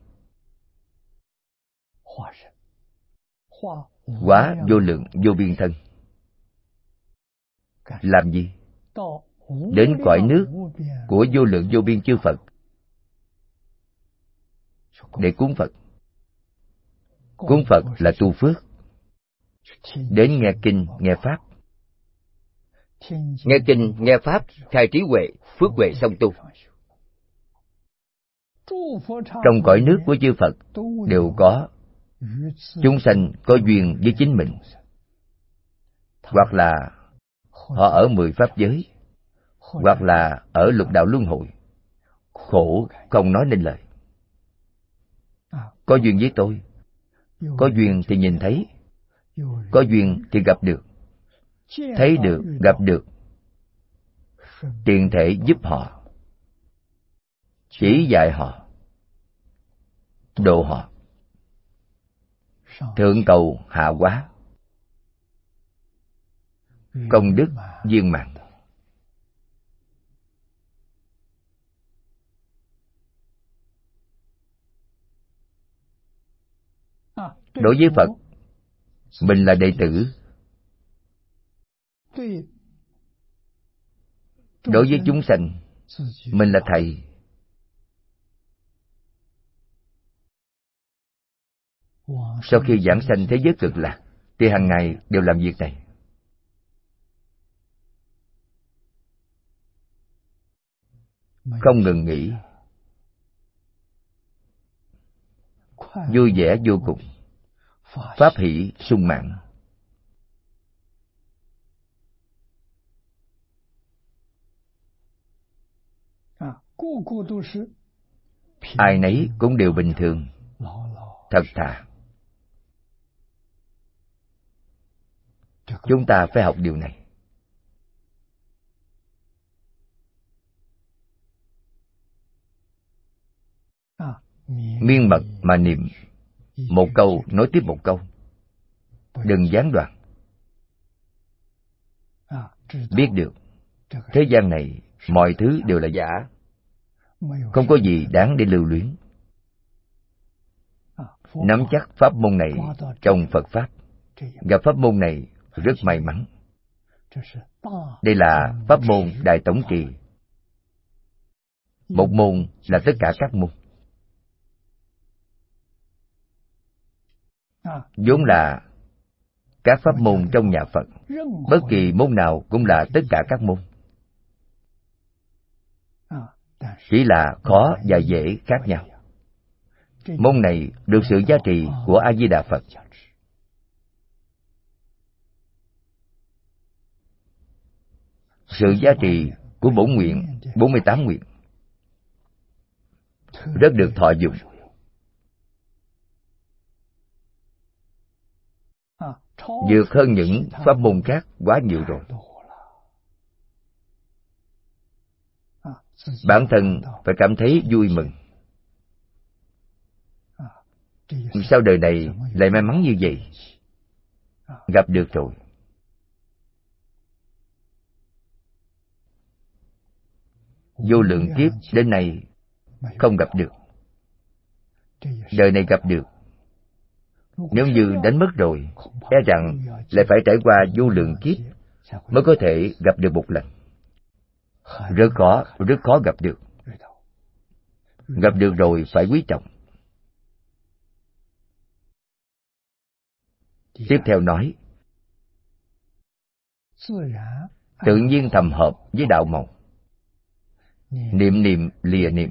hóa vô lượng vô biên thân. Làm gì? Đến cõi nước của vô lượng vô biên chư Phật để cúng Phật. Cúng Phật là tu phước. Đến nghe kinh, nghe pháp. Nghe kinh, nghe pháp, khai trí huệ, phước huệ song tu. Trong cõi nước của chư Phật đều có chúng sanh có duyên với chính mình, hoặc là họ ở mười pháp giới, hoặc là ở lục đạo luân hồi, khổ không nói nên lời. Có duyên với tôi, có duyên thì nhìn thấy, có duyên thì gặp được, thấy được, gặp được, tiện thể giúp họ, chỉ dạy họ, độ họ, thượng cầu hạ hóa, công đức viên mãn. Đối với Phật, mình là đệ tử. Đối với chúng sanh, mình là thầy. Sau khi giảng sanh thế giới cực lạc, thì hàng ngày đều làm việc này. Không ngừng nghỉ, vui vẻ vô cùng, pháp hỷ sung mãn. Ai nấy cũng đều bình thường, thật thà. Chúng ta phải học điều này. Miên mật mà niệm, một câu nói tiếp một câu, đừng gián đoạn. Biết được thế gian này mọi thứ đều là giả, không có gì đáng để lưu luyến. Nắm chắc pháp môn này trong Phật Pháp, gặp pháp môn này rất may mắn. Đây là pháp môn Đại Tổng Trì. Một môn là tất cả các môn. Vốn là các pháp môn trong nhà Phật, bất kỳ môn nào cũng là tất cả các môn. Chỉ là khó và dễ khác nhau. Môn này được sự giá trị của A Di Đà Phật. Sự giá trị của bổn nguyện, bốn mươi tám nguyện, rất được thọ dụng. Vượt hơn những pháp môn khác quá nhiều rồi. Bản thân phải cảm thấy vui mừng. Sao đời này lại may mắn như vậy? Gặp được rồi. vô lượng kiếp đến nay không gặp được. Đời này gặp được. Nếu như đánh mất rồi, e rằng lại phải trải qua vô lượng kiếp mới có thể gặp được một lần. Rất khó, rất khó gặp được. Gặp được rồi phải quý trọng. Tiếp theo nói, tự nhiên thầm hợp với đạo màu. Niệm niệm lìa niệm.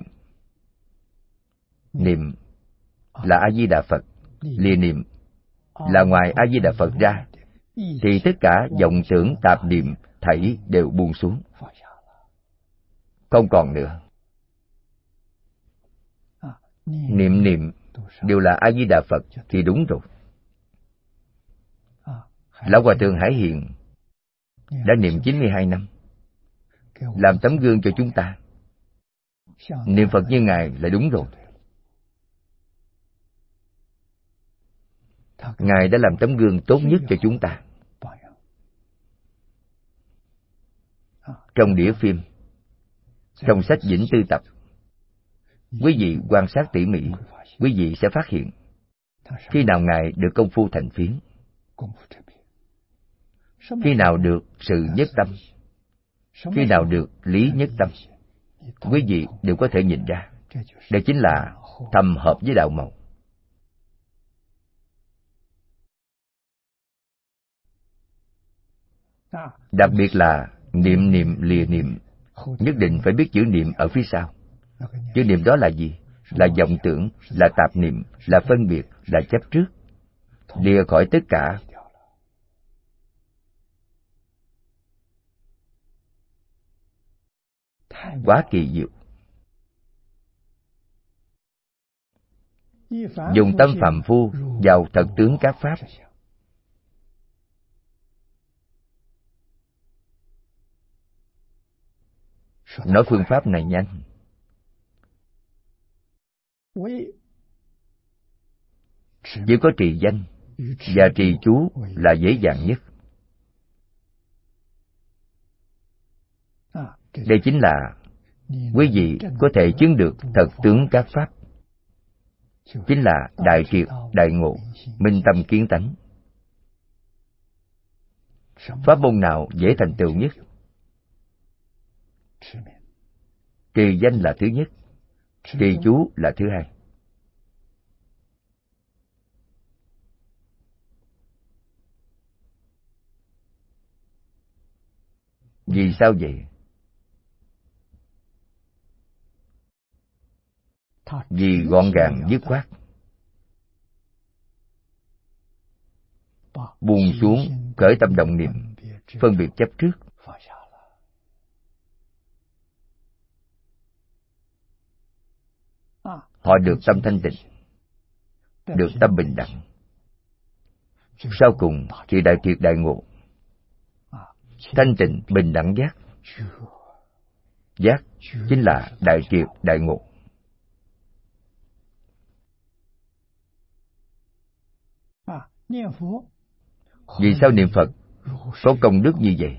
Niệm là A-di-đà Phật, lìa niệm là ngoài A-di-đà Phật ra, thì tất cả vọng tưởng tạp niệm thảy đều buông xuống, không còn nữa. Niệm niệm đều là A-di-đà Phật thì đúng rồi. Lão Hòa Thượng Hải Hiền đã niệm chín mươi hai năm, làm tấm gương cho chúng ta. Niệm Phật như Ngài là đúng rồi. Ngài đã làm tấm gương tốt nhất cho chúng ta. Trong đĩa phim, trong sách Vĩnh Tư Tập, quý vị quan sát tỉ mỉ, quý vị sẽ phát hiện khi nào Ngài được công phu thành phiến, khi nào được sự nhất tâm, khi nào được lý nhất tâm, quý vị đều có thể nhìn ra. Đây chính là thầm hợp với đạo màu. Đặc biệt là niệm niệm lìa niệm, nhất định phải biết chữ niệm ở phía sau. Chữ niệm đó là gì? Là vọng tưởng, là tạp niệm, là phân biệt, là chấp trước. Lìa khỏi tất cả. Quá kỳ diệu. Dùng tâm phàm phu vào thật tướng các pháp. Nói phương pháp này nhanh. Chỉ có trì danh và trì chú là dễ dàng nhất. Đây chính là quý vị có thể chứng được thật tướng các pháp. Chính là đại triệt, đại ngộ, minh tâm kiến tánh. Pháp môn nào dễ thành tựu nhất? Trì danh là thứ nhất, trì chú là thứ hai. Vì sao vậy? Vì gọn gàng dứt khoát. Buông xuống khởi tâm động niệm, phân biệt chấp trước. Họ được tâm thanh tịnh, được tâm bình đẳng. Sau cùng thì đại triệt đại ngộ. Thanh tịnh bình đẳng giác. Giác chính là đại triệt đại ngộ. Vì sao niệm Phật có công đức như vậy?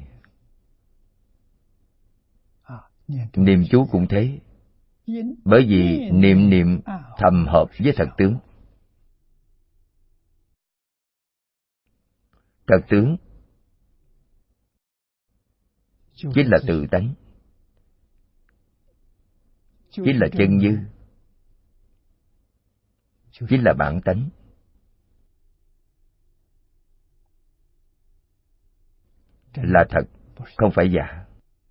Niệm chú cũng thế. Bởi vì niệm niệm thầm hợp với thật tướng. Thật tướng chính là tự tánh, chính là chân như, chính là bản tánh. Là thật, không phải giả.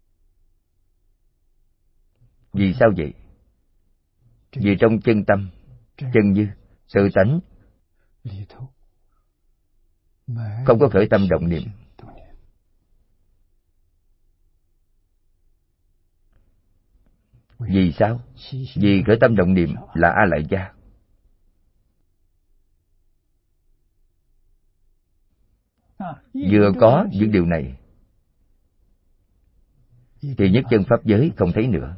Vì sao vậy? Vì trong chân tâm, chân như, tự tánh không có khởi tâm động niệm. Vì sao? Vì khởi tâm động niệm là A Lại Gia. Vừa có những điều này thì nhất chân pháp giới không thấy nữa.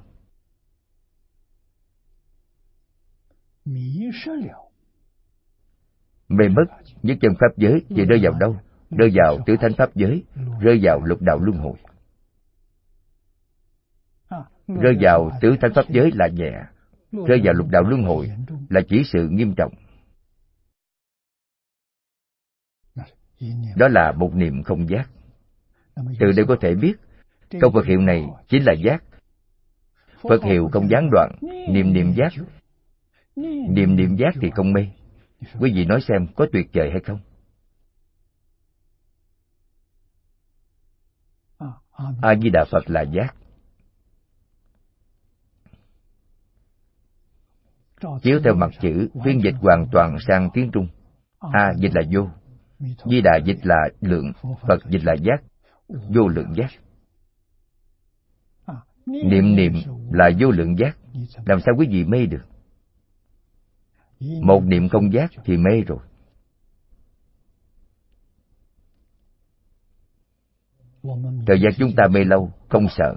Mê mất nhất chân pháp giới thì rơi vào đâu? Rơi vào tứ thánh pháp giới, rơi vào lục đạo luân hồi. rơi vào tứ thánh pháp giới là nhẹ, rơi vào lục đạo luân hồi là chỉ sự nghiêm trọng. Đó là một niệm không giác. Từ đây có thể biết câu Phật hiệu này chính là giác. Phật hiệu không gián đoạn, niệm niệm giác. Niệm niệm giác thì không mê. Quý vị nói xem có tuyệt vời hay không? A Di Đà Phật là giác. Chiếu theo mặt chữ, phiên dịch hoàn toàn sang tiếng Trung. A dịch là vô, Di Đà dịch là lượng, Phật dịch là giác, vô lượng giác. Niệm niệm là vô lượng giác. Làm sao quý vị mê được? Một niệm không giác thì mê rồi. Thời gian chúng ta mê lâu, không sợ.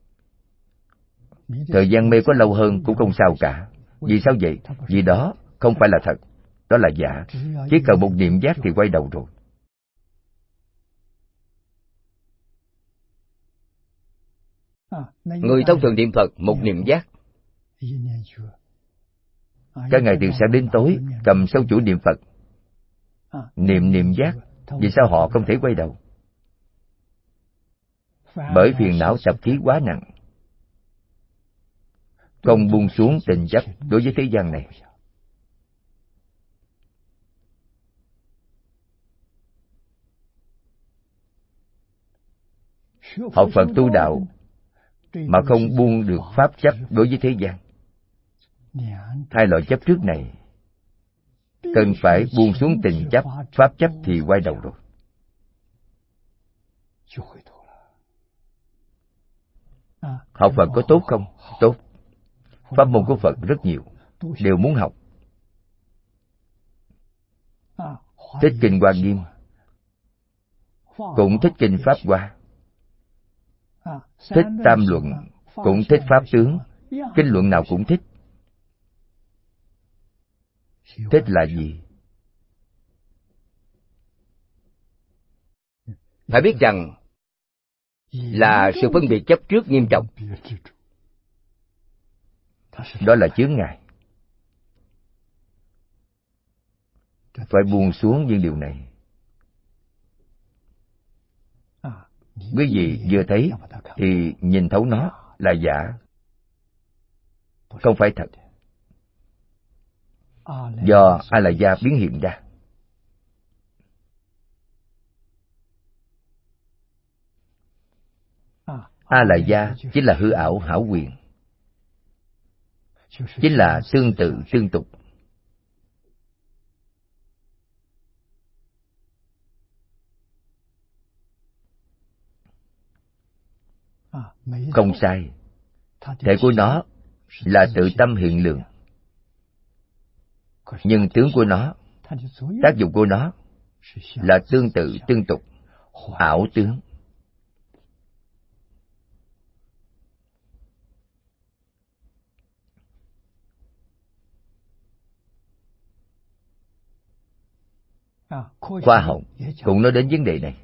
Thời gian mê có lâu hơn cũng không sao cả. Vì sao vậy? Vì đó không phải là thật, đó là giả. Chỉ cần một niệm giác thì quay đầu rồi. Người thông thường niệm Phật một niệm giác. Các ngày từ sáng đến tối cầm sâu chuỗi niệm Phật, niệm niệm giác. Vì sao họ không thể quay đầu? Bởi phiền não tập khí quá nặng, không buông xuống tình chấp đối với thế gian này. Học Phật tu đạo mà không buông được pháp chấp đối với thế gian. Hai loại chấp trước này cần phải buông xuống tình chấp, pháp chấp thì quay đầu rồi. Học Phật có tốt không? Tốt. Pháp môn của Phật rất nhiều, đều muốn học. Thích kinh Hoa Nghiêm, cũng thích kinh Pháp Hoa. Thích Tam Luận, cũng thích Pháp Tướng. Kinh luận nào cũng thích. Thích là gì? Phải biết rằng là sự phân biệt chấp trước nghiêm trọng. Đó là chướng ngại. Phải buông xuống những điều này. Quý vị vừa thấy thì nhìn thấu nó là giả, không phải thật. Do A La Gia biến hiện ra. A La Gia chính là hư ảo hảo quyền, chính là tương tự tương tục. Không sai. Thể của nó là tự tâm hiện lượng, nhưng tướng của nó, tác dụng của nó là tương tự tương tục, ảo tướng. Khoa học cũng nói đến vấn đề này.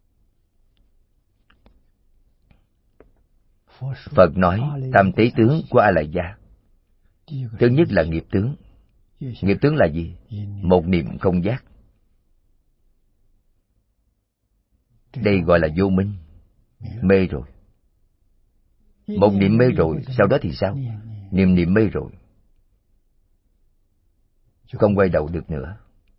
Phật nói tam tế tướng của A La Gia. Thứ nhất là nghiệp tướng. Nghiệp tướng là gì? Một niệm không giác. Đây gọi là vô minh, mê rồi. Một niệm mê rồi, sau đó thì sao? Niệm niệm mê rồi, không quay đầu được nữa.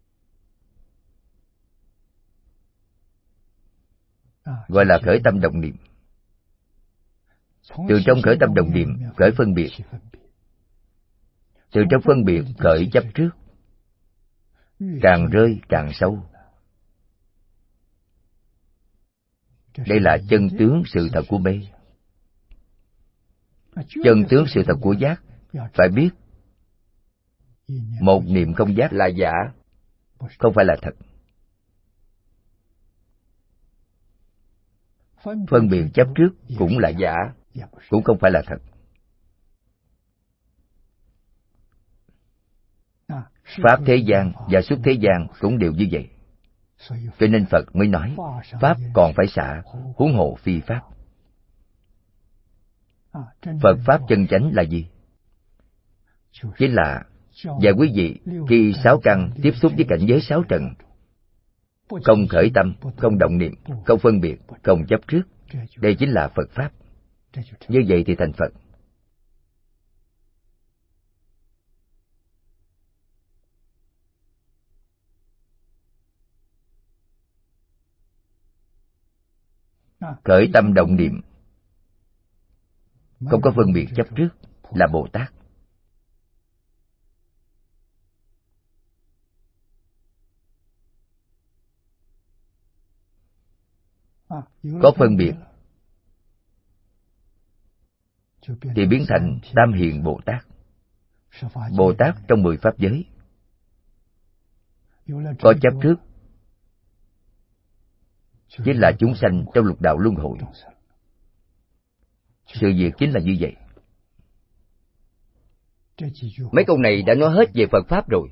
Gọi là khởi tâm động niệm. Từ trong khởi tâm động niệm khởi phân biệt, từ trong phân biệt khởi chấp trước, càng rơi càng sâu. Đây là chân tướng sự thật của mê. Chân tướng sự thật của giác phải biết một niệm không giác là giả, không phải là thật. Phân biệt chấp trước cũng là giả, cũng không phải là thật. Pháp thế gian và xuất thế gian cũng đều như vậy. Cho nên Phật mới nói, Pháp còn phải xả, huống hộ phi Pháp. Phật Pháp chân chánh là gì? Chính là dạy quý vị khi sáu căn tiếp xúc với cảnh giới sáu trần, không khởi tâm, không động niệm, không phân biệt, không chấp trước. Đây chính là Phật Pháp. Như vậy thì thành Phật. Khởi tâm động niệm, không có phân biệt chấp trước là Bồ Tát. Có phân biệt thì biến thành Tam Hiền Bồ Tát. Bồ Tát trong mười pháp giới. Có chấp trước chính là chúng sanh trong lục đạo luân hồi. Sự việc chính là như vậy. Mấy câu này đã nói hết về Phật Pháp rồi.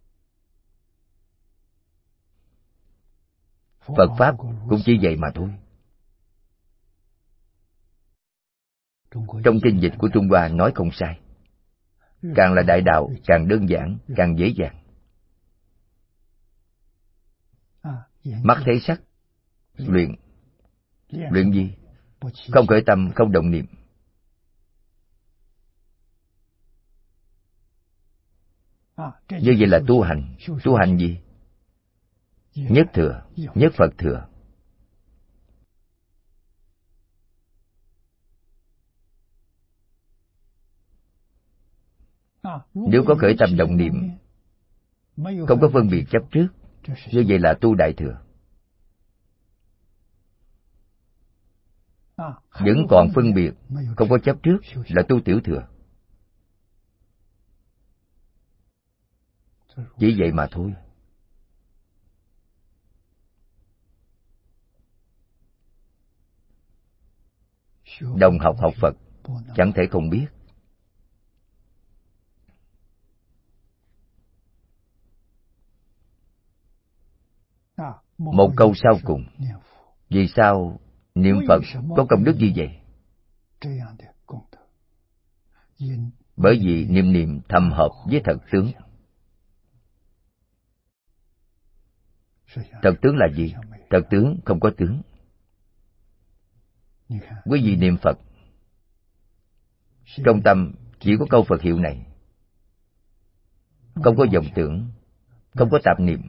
Phật Pháp cũng chỉ vậy mà thôi. Trong kinh dịch của Trung Hoa nói không sai. Càng là đại đạo, càng đơn giản, càng dễ dàng. Mắt thấy sắc, luyện. Luyện gì? Không khởi tâm, không động niệm. Như vậy là tu hành. Tu hành gì? Nhất thừa, nhất Phật thừa. Nếu có khởi tâm động niệm, không có phân biệt chấp trước, như vậy là tu đại thừa. Vẫn còn phân biệt, không có chấp trước là tu tiểu thừa. Chỉ vậy mà thôi. Đồng học học Phật chẳng thể không biết. Một câu sau cùng. Vì sao niệm Phật có công đức như vậy? Bởi vì niệm niệm thầm hợp với thật tướng. Thật tướng là gì? Thật tướng không có tướng. Quý vị niệm Phật, trong tâm chỉ có câu Phật hiệu này, không có vọng tưởng, không có tạp niệm,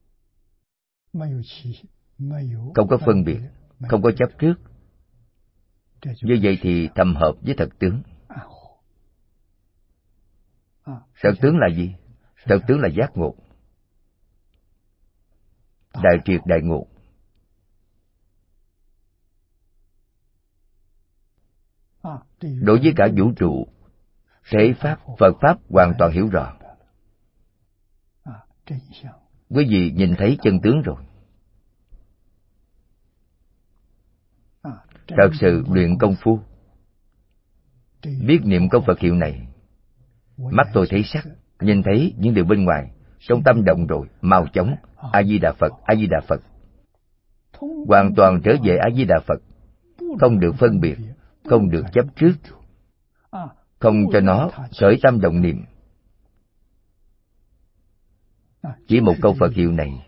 không có phân biệt, không có chấp trước. Như vậy thì thầm hợp với thật tướng. Thật tướng là gì? Thật tướng là giác ngộ, đại triệt đại ngộ. Đối với cả vũ trụ, thế Pháp, Phật Pháp hoàn toàn hiểu rõ. Quý vị nhìn thấy chân tướng rồi. Thật sự luyện công phu, biết niệm câu Phật hiệu này, mắt tôi thấy sắc, nhìn thấy những điều bên ngoài, trong tâm động rồi, mau chóng A Di Đà Phật, A Di Đà Phật. Hoàn toàn trở về A Di Đà Phật, không được phân biệt, không được chấp trước, không cho nó khởi tâm động niệm. Chỉ một câu Phật hiệu này,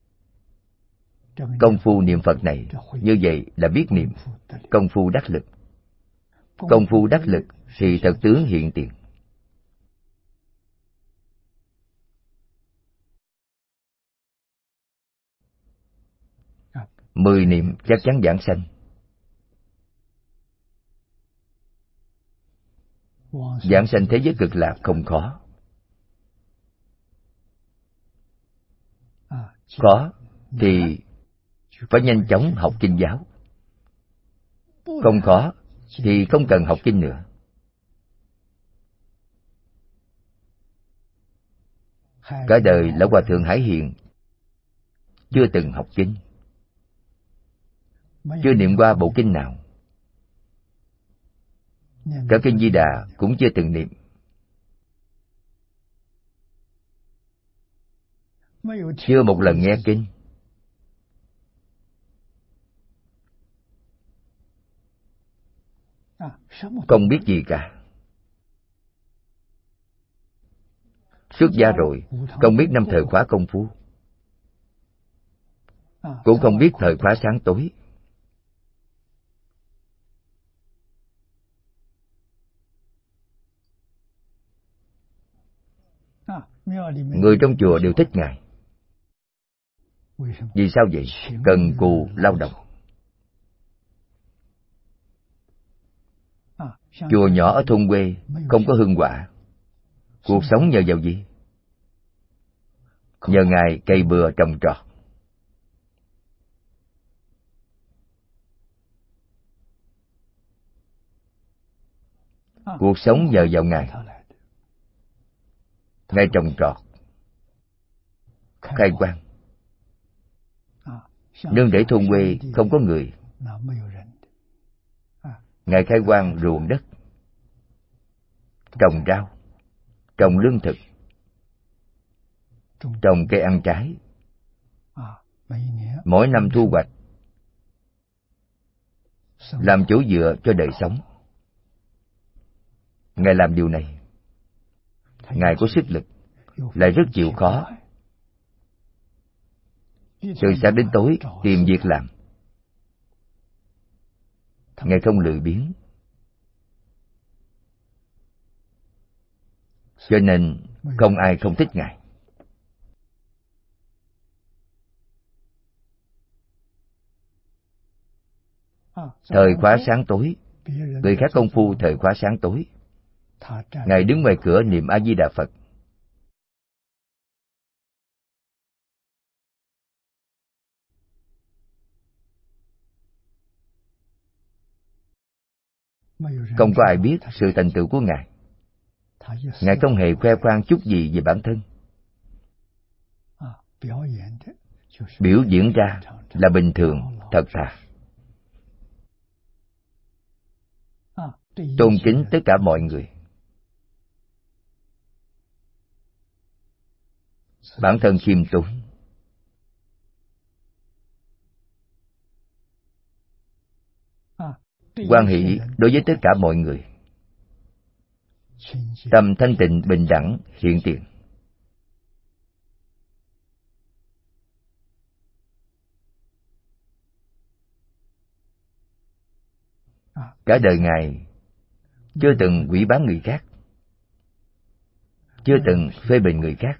công phu niệm Phật này, như vậy là biết niệm, công phu đắc lực. Công phu đắc lực thì thật tướng hiện tiền. Mười niệm chắc chắn giảng sanh. Giảng sanh thế giới cực lạc không khó. Khó thì phải nhanh chóng học kinh giáo. Không khó thì không cần học kinh nữa. Cả đời Lão Hòa Thượng Hải Hiền chưa từng học kinh, chưa niệm qua bộ kinh nào. Cả kinh Di Đà cũng chưa từng niệm. Chưa một lần nghe kinh. không biết gì cả. Xuất gia rồi, không biết năm thời khóa công phu, cũng không biết thời khóa sáng tối. Người trong chùa đều thích Ngài. Vì sao vậy? Cần cù lao động. Chùa nhỏ ở thôn quê không có hương hỏa, cuộc sống nhờ vào gì? Nhờ Ngài cày bừa trồng trọt. Cuộc sống nhờ vào Ngài. Ngài trồng trọt, khai quang. Nương để thôn quê không có người, Ngài khai quang ruộng đất, trồng rau, trồng lương thực, trồng cây ăn trái. Mỗi năm thu hoạch, làm chỗ dựa cho đời sống. Ngài làm điều này. Ngài có sức lực, lại rất chịu khó. Từ sáng đến tối tìm việc làm. Ngài không lười biếng. Cho nên không ai không thích Ngài. Thời khóa sáng tối, người khác công phu thời khóa sáng tối, Ngài đứng ngoài cửa niệm A Di Đà Phật. Không có ai biết sự thành tựu của Ngài. Ngài không hề khoe khoang chút gì về bản thân. Biểu diễn ra là bình thường, thật thà. Tôn kính tất cả mọi người. Bản thân khiêm tốn. Hoan hỷ đối với tất cả mọi người. Tâm thanh tịnh bình đẳng hiện tiền. Cả đời Ngài chưa từng quỷ bán người khác, chưa từng phê bình người khác.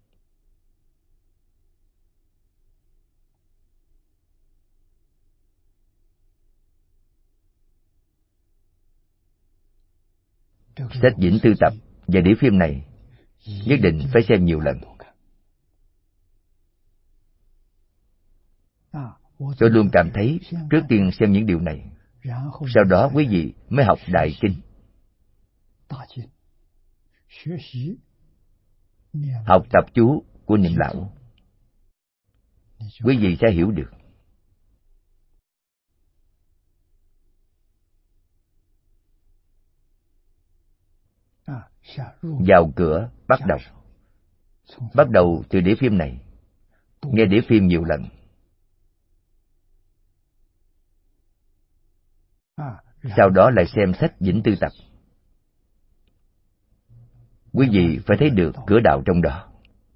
Sách Vĩnh Tư Tập và đĩa phim này nhất định phải xem nhiều lần. Tôi luôn cảm thấy trước tiên xem những điều này, sau đó quý vị mới học Đại Kinh. Học tập chú của Niệm Lão, quý vị sẽ hiểu được. Vào cửa bắt đầu. Bắt đầu từ đĩa phim này. Nghe đĩa phim nhiều lần. Sau đó lại xem sách Vĩnh Tư Tập. Quý vị phải thấy được cửa đạo trong đó.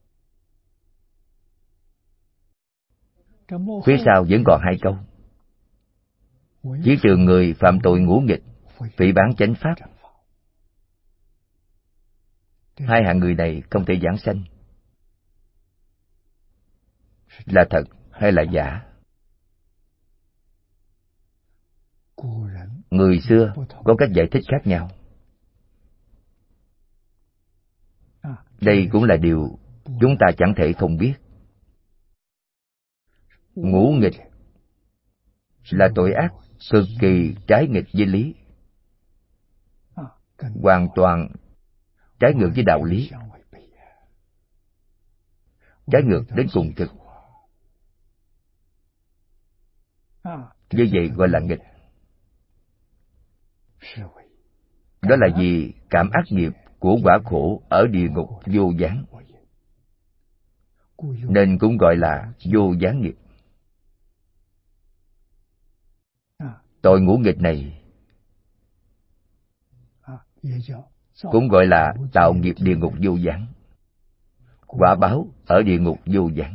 Phía sau vẫn còn hai câu. Chỉ trừ người phạm tội ngũ nghịch, phỉ báng chánh pháp. Hai hạng người này không thể giảng sanh. Là thật hay là giả? Người xưa có cách giải thích khác nhau. Đây cũng là điều chúng ta chẳng thể không biết. Ngũ nghịch là tội ác cực kỳ trái nghịch với lý, hoàn toàn trái ngược với đạo lý, trái ngược đến cùng cực. Như vậy gọi là nghịch. Đó là vì cảm ác nghiệp của quả khổ ở địa ngục vô gián, nên cũng gọi là vô gián nghiệp. Tội ngũ nghịch này cũng gọi là tạo nghiệp địa ngục vô gián. Quả báo ở địa ngục vô gián.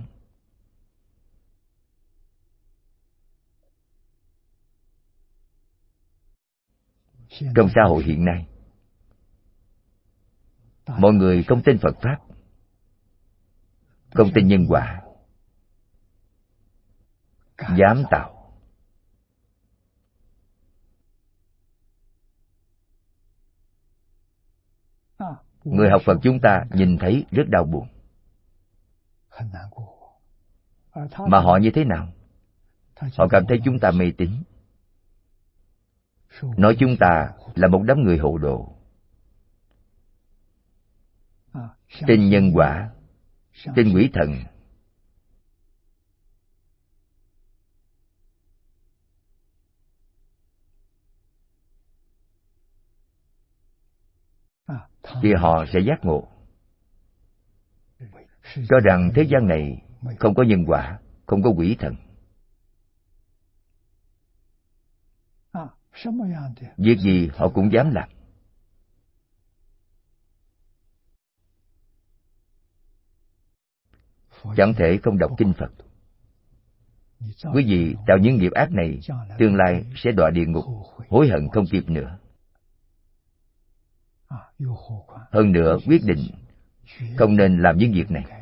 Trong xã hội hiện nay, mọi người không tin Phật Pháp, không tin nhân quả, dám tạo. Người học Phật chúng ta nhìn thấy rất đau buồn. Mà họ như thế nào? Họ cảm thấy chúng ta mê tín, nói chúng ta là một đám người hồ đồ, tin nhân quả, tin quỷ thần. Thì họ sẽ giác ngộ, cho rằng thế gian này không có nhân quả, không có quỷ thần. Việc gì họ cũng dám làm. Chẳng thể không đọc kinh Phật. Quý vị tạo những nghiệp ác này, tương lai sẽ đọa địa ngục, hối hận không kịp nữa. Hơn nữa quyết định không nên làm những việc này.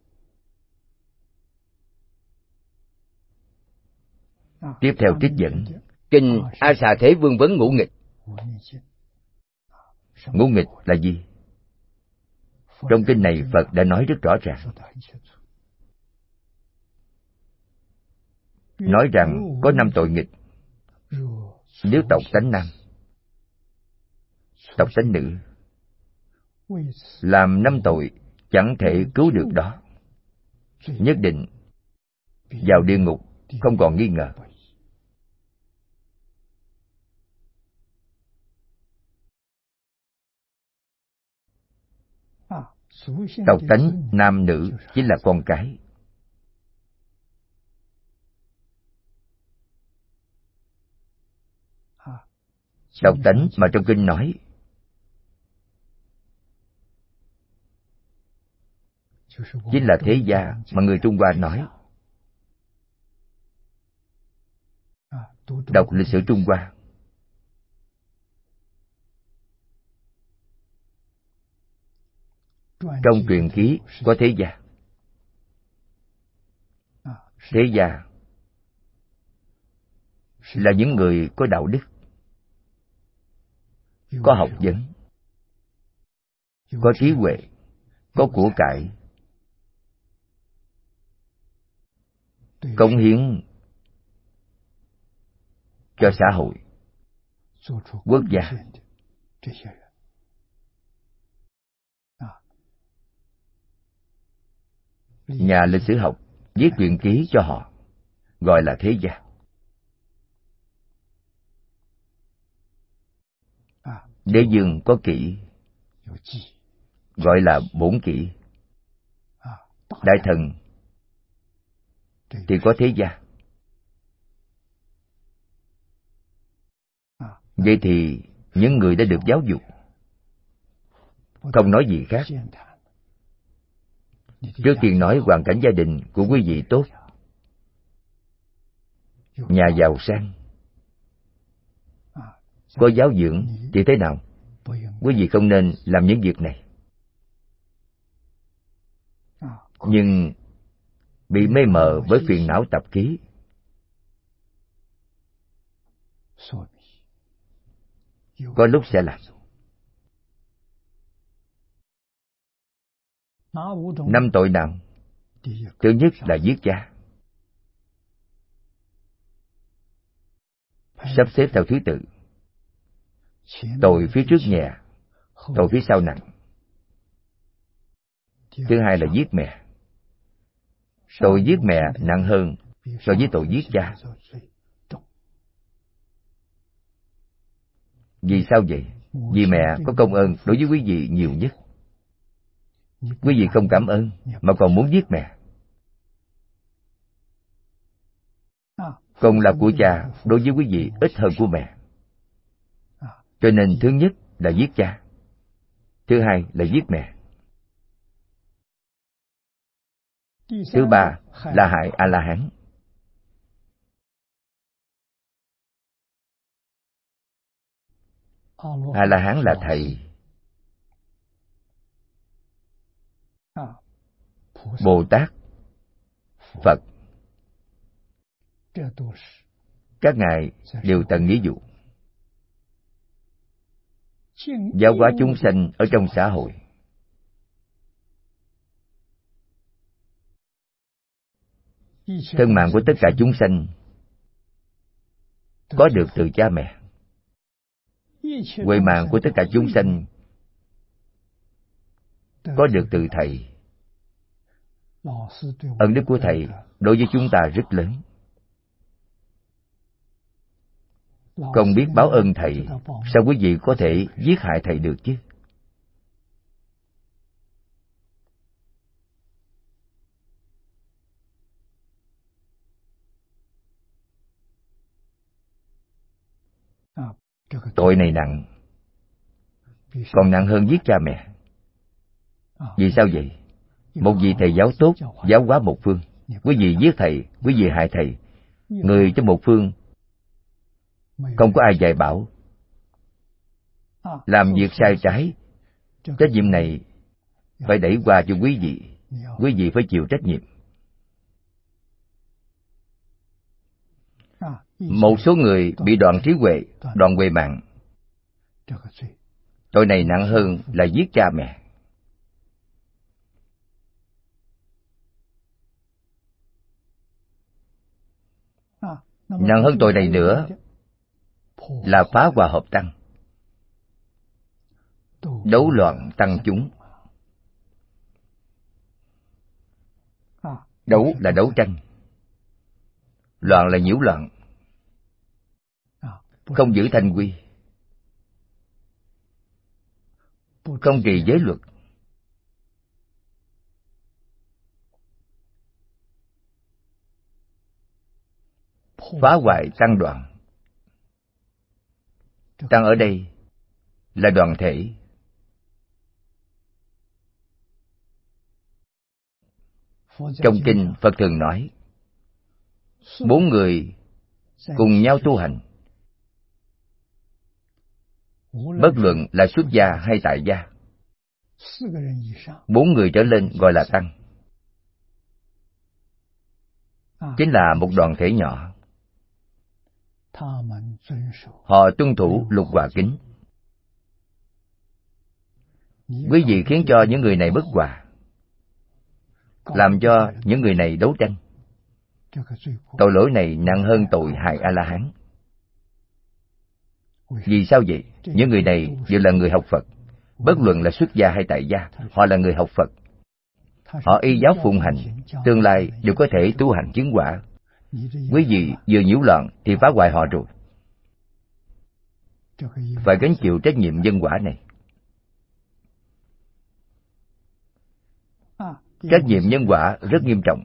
Tiếp theo trích dẫn Kinh A Xà Thế Vương vấn ngũ nghịch. Ngũ nghịch là gì? Trong kinh này Phật đã nói rất rõ ràng. Nói rằng có năm tội nghịch. Nếu tộc tánh nam, tộc tánh nữ làm năm tội chẳng thể cứu được đó, nhất định vào địa ngục không còn nghi ngờ. Tộc tánh nam nữ chính là con cái. Tộc tánh mà trong kinh nói chính là thế gia mà người Trung Hoa nói. Đọc lịch sử Trung Hoa, trong truyền ký có thế gia. Thế gia là những người có đạo đức, có học vấn, có trí huệ, có của cải, cống hiến cho xã hội, quốc gia. Nhà lịch sử học viết truyện ký cho họ, gọi là thế gia. Đế vương có kỷ, gọi là bổn kỷ. Đại thần thì có thế gia. Vậy thì những người đã được giáo dục, không nói gì khác. Trước tiên nói hoàn cảnh gia đình của quý vị tốt, nhà giàu sang, có giáo dưỡng thì thế nào? Quý vị không nên làm những việc này. Nhưng bị mê mờ với phiền não tập khí, có lúc sẽ làm. Năm tội nào? Thứ nhất là giết cha. Sắp xếp theo thứ tự. Tội phía trước nhẹ, tội phía sau nặng. Thứ hai là giết mẹ. Tội giết mẹ nặng hơn so với tội giết cha. Vì sao vậy? Vì mẹ có công ơn đối với quý vị nhiều nhất. Quý vị không cảm ơn mà còn muốn giết mẹ. Công lao của cha đối với quý vị ít hơn của mẹ. Cho nên thứ nhất là giết cha, thứ hai là giết mẹ, thứ ba là hại A-la-hán. A-la-hán là thầy, Bồ Tát, Phật, các ngài đều tận nghĩa vụ giáo hóa chúng sanh ở trong xã hội. Thân mạng của tất cả chúng sanh có được từ cha mẹ. Huệ mạng của tất cả chúng sanh có được từ thầy. Ân đức của thầy đối với chúng ta rất lớn. Không biết báo ơn thầy, sao quý vị có thể giết hại thầy được chứ? Tội này nặng, còn nặng hơn giết cha mẹ. Vì sao vậy? Một vị thầy giáo tốt giáo hóa một phương, quý vị giết thầy, quý vị hại thầy, người trong một phương không có ai dạy bảo, làm việc sai trái, trách nhiệm này phải đẩy qua cho quý vị. Quý vị phải chịu trách nhiệm. Một số người bị đoạn trí huệ, đoạn huệ mạng. Tội này nặng hơn là giết cha mẹ. Nặng hơn tội này nữa là phá hòa hợp tăng, đấu loạn tăng chúng. Đấu là đấu tranh, loạn là nhiễu loạn, không giữ thanh quy, không trì giới luật, phá hoại tăng đoạn. Tăng ở đây là đoàn thể. Trong kinh Phật thường nói, bốn người cùng nhau tu hành, bất luận là xuất gia hay tại gia, bốn người trở lên gọi là tăng, chính là một đoàn thể nhỏ. Họ tuân thủ lục hòa kính. Quý vị khiến cho những người này bất hòa, làm cho những người này đấu tranh. Tội lỗi này nặng hơn tội hại A-la-hán. Vì sao vậy? Những người này đều là người học Phật, bất luận là xuất gia hay tại gia, họ là người học Phật. Họ y giáo phụng hành, tương lai đều có thể tu hành chứng quả. Quý vị vừa nhiễu loạn thì phá hoại họ rồi, phải gánh chịu trách nhiệm nhân quả này. Trách nhiệm nhân quả rất nghiêm trọng.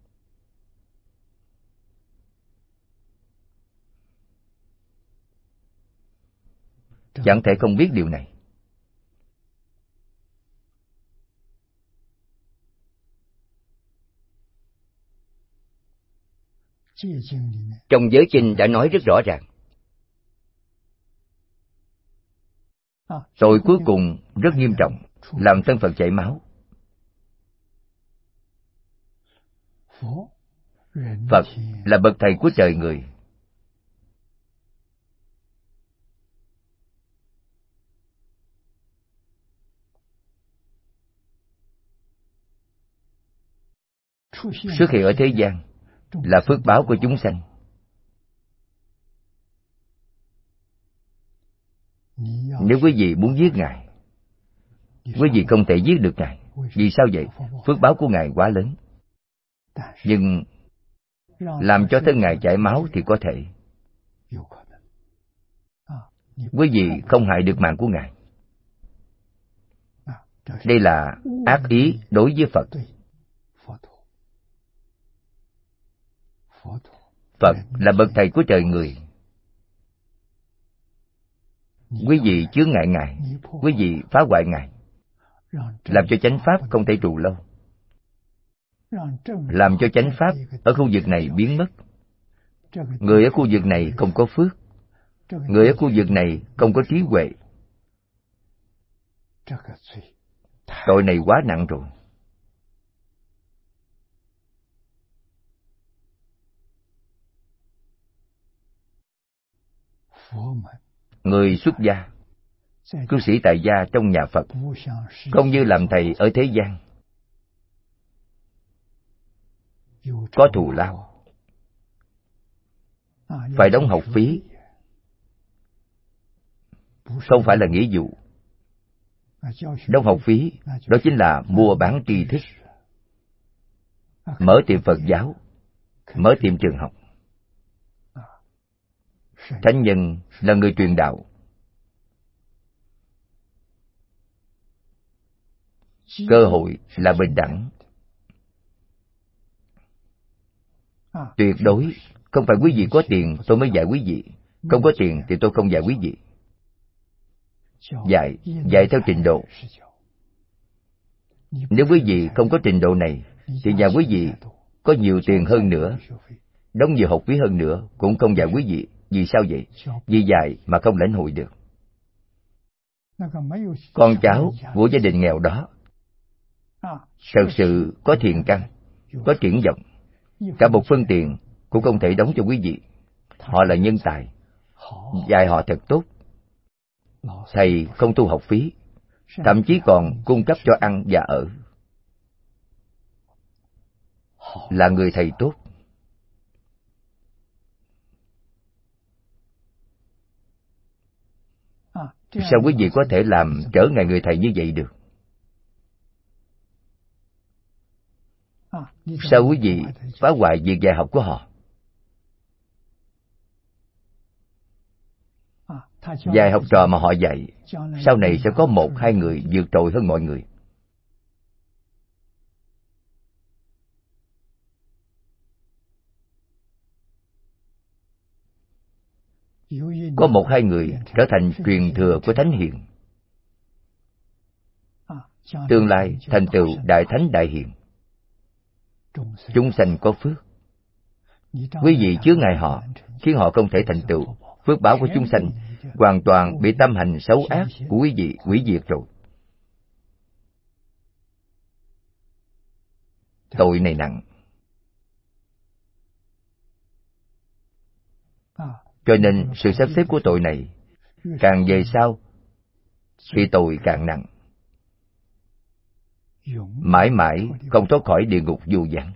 Chẳng thể không biết điều này. Trong giới kinh đã nói rất rõ ràng. Tội cuối cùng rất nghiêm trọng, làm thân Phật chảy máu. Phật là bậc thầy của trời người. Xuất hiện ở thế gian là phước báo của chúng sanh. Nếu quý vị muốn giết Ngài, quý vị không thể giết được Ngài. Vì sao vậy? Phước báo của Ngài quá lớn. Nhưng làm cho thân Ngài chảy máu thì có thể. Quý vị không hại được mạng của Ngài. Đây là ác ý đối với Phật. Phật là bậc thầy của trời người. quý vị chướng ngại Ngài, quý vị phá hoại Ngài, làm cho chánh pháp không thể trụ lâu, làm cho chánh pháp ở khu vực này biến mất. Người ở khu vực này không có phước, người ở khu vực này không có trí huệ. Tội này quá nặng rồi. Người xuất gia, cư sĩ tại gia trong nhà Phật, không như làm thầy ở thế gian, có thù lao, phải đóng học phí, không phải là nghĩa vụ. Đóng học phí, đó chính là mua bán tri thức, mở tiệm Phật giáo, mở tiệm trường học. Thánh nhân là người truyền đạo. Cơ hội là bình đẳng. Tuyệt đối không phải quý vị có tiền tôi mới dạy quý vị, không có tiền thì tôi không dạy quý vị. Dạy, dạy theo trình độ. Nếu quý vị không có trình độ này, thì nhà quý vị có nhiều tiền hơn nữa, đóng nhiều học phí hơn nữa, cũng không dạy quý vị. Vì sao vậy? Vì dạy mà không lãnh hội được. Con cháu của gia đình nghèo đó thật sự có thiện căn, có triển vọng, cả một phân tiền cũng không thể đóng cho quý vị. Họ là nhân tài, dạy họ thật tốt. Thầy không thu học phí, thậm chí còn cung cấp cho ăn và ở. Là người thầy tốt. Sao quý vị có thể làm trở ngại người thầy như vậy được? Sao quý vị phá hoại việc dạy học của họ? Dạy học trò mà họ dạy, sau này sẽ có một hai người vượt trội hơn mọi người. Có một hai người trở thành truyền thừa của Thánh Hiền, tương lai thành tựu Đại Thánh Đại Hiền. Chúng sanh có phước. Quý vị chướng ngại họ, khiến họ không thể thành tựu. Phước báo của chúng sanh hoàn toàn bị tâm hành xấu ác của quý vị hủy diệt rồi. Tội này nặng. Cho nên sự sắp xếp của tội này càng về sau thì tội càng nặng, mãi mãi không thoát khỏi địa ngục vô vọng.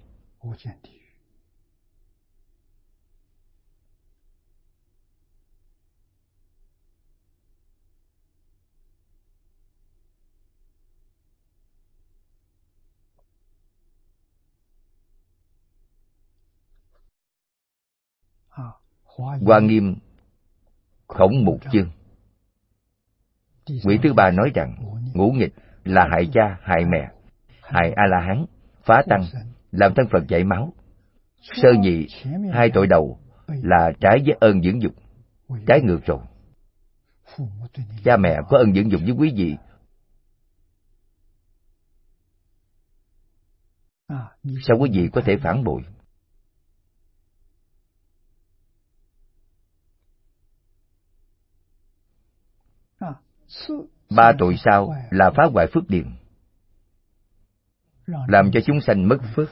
Hoa Nghiêm Khổng Mục Chương quyển thứ ba nói rằng ngũ nghịch là hại cha, hại mẹ, hại A-la-hán, phá tăng, làm thân Phật chảy máu. Sơ nhị, hai tội đầu là trái với ơn dưỡng dục, trái ngược rồi. Cha mẹ có ơn dưỡng dục với quý vị, sao quý vị có thể phản bội? Ba tội sau là phá hoại phước điền, làm cho chúng sanh mất phước.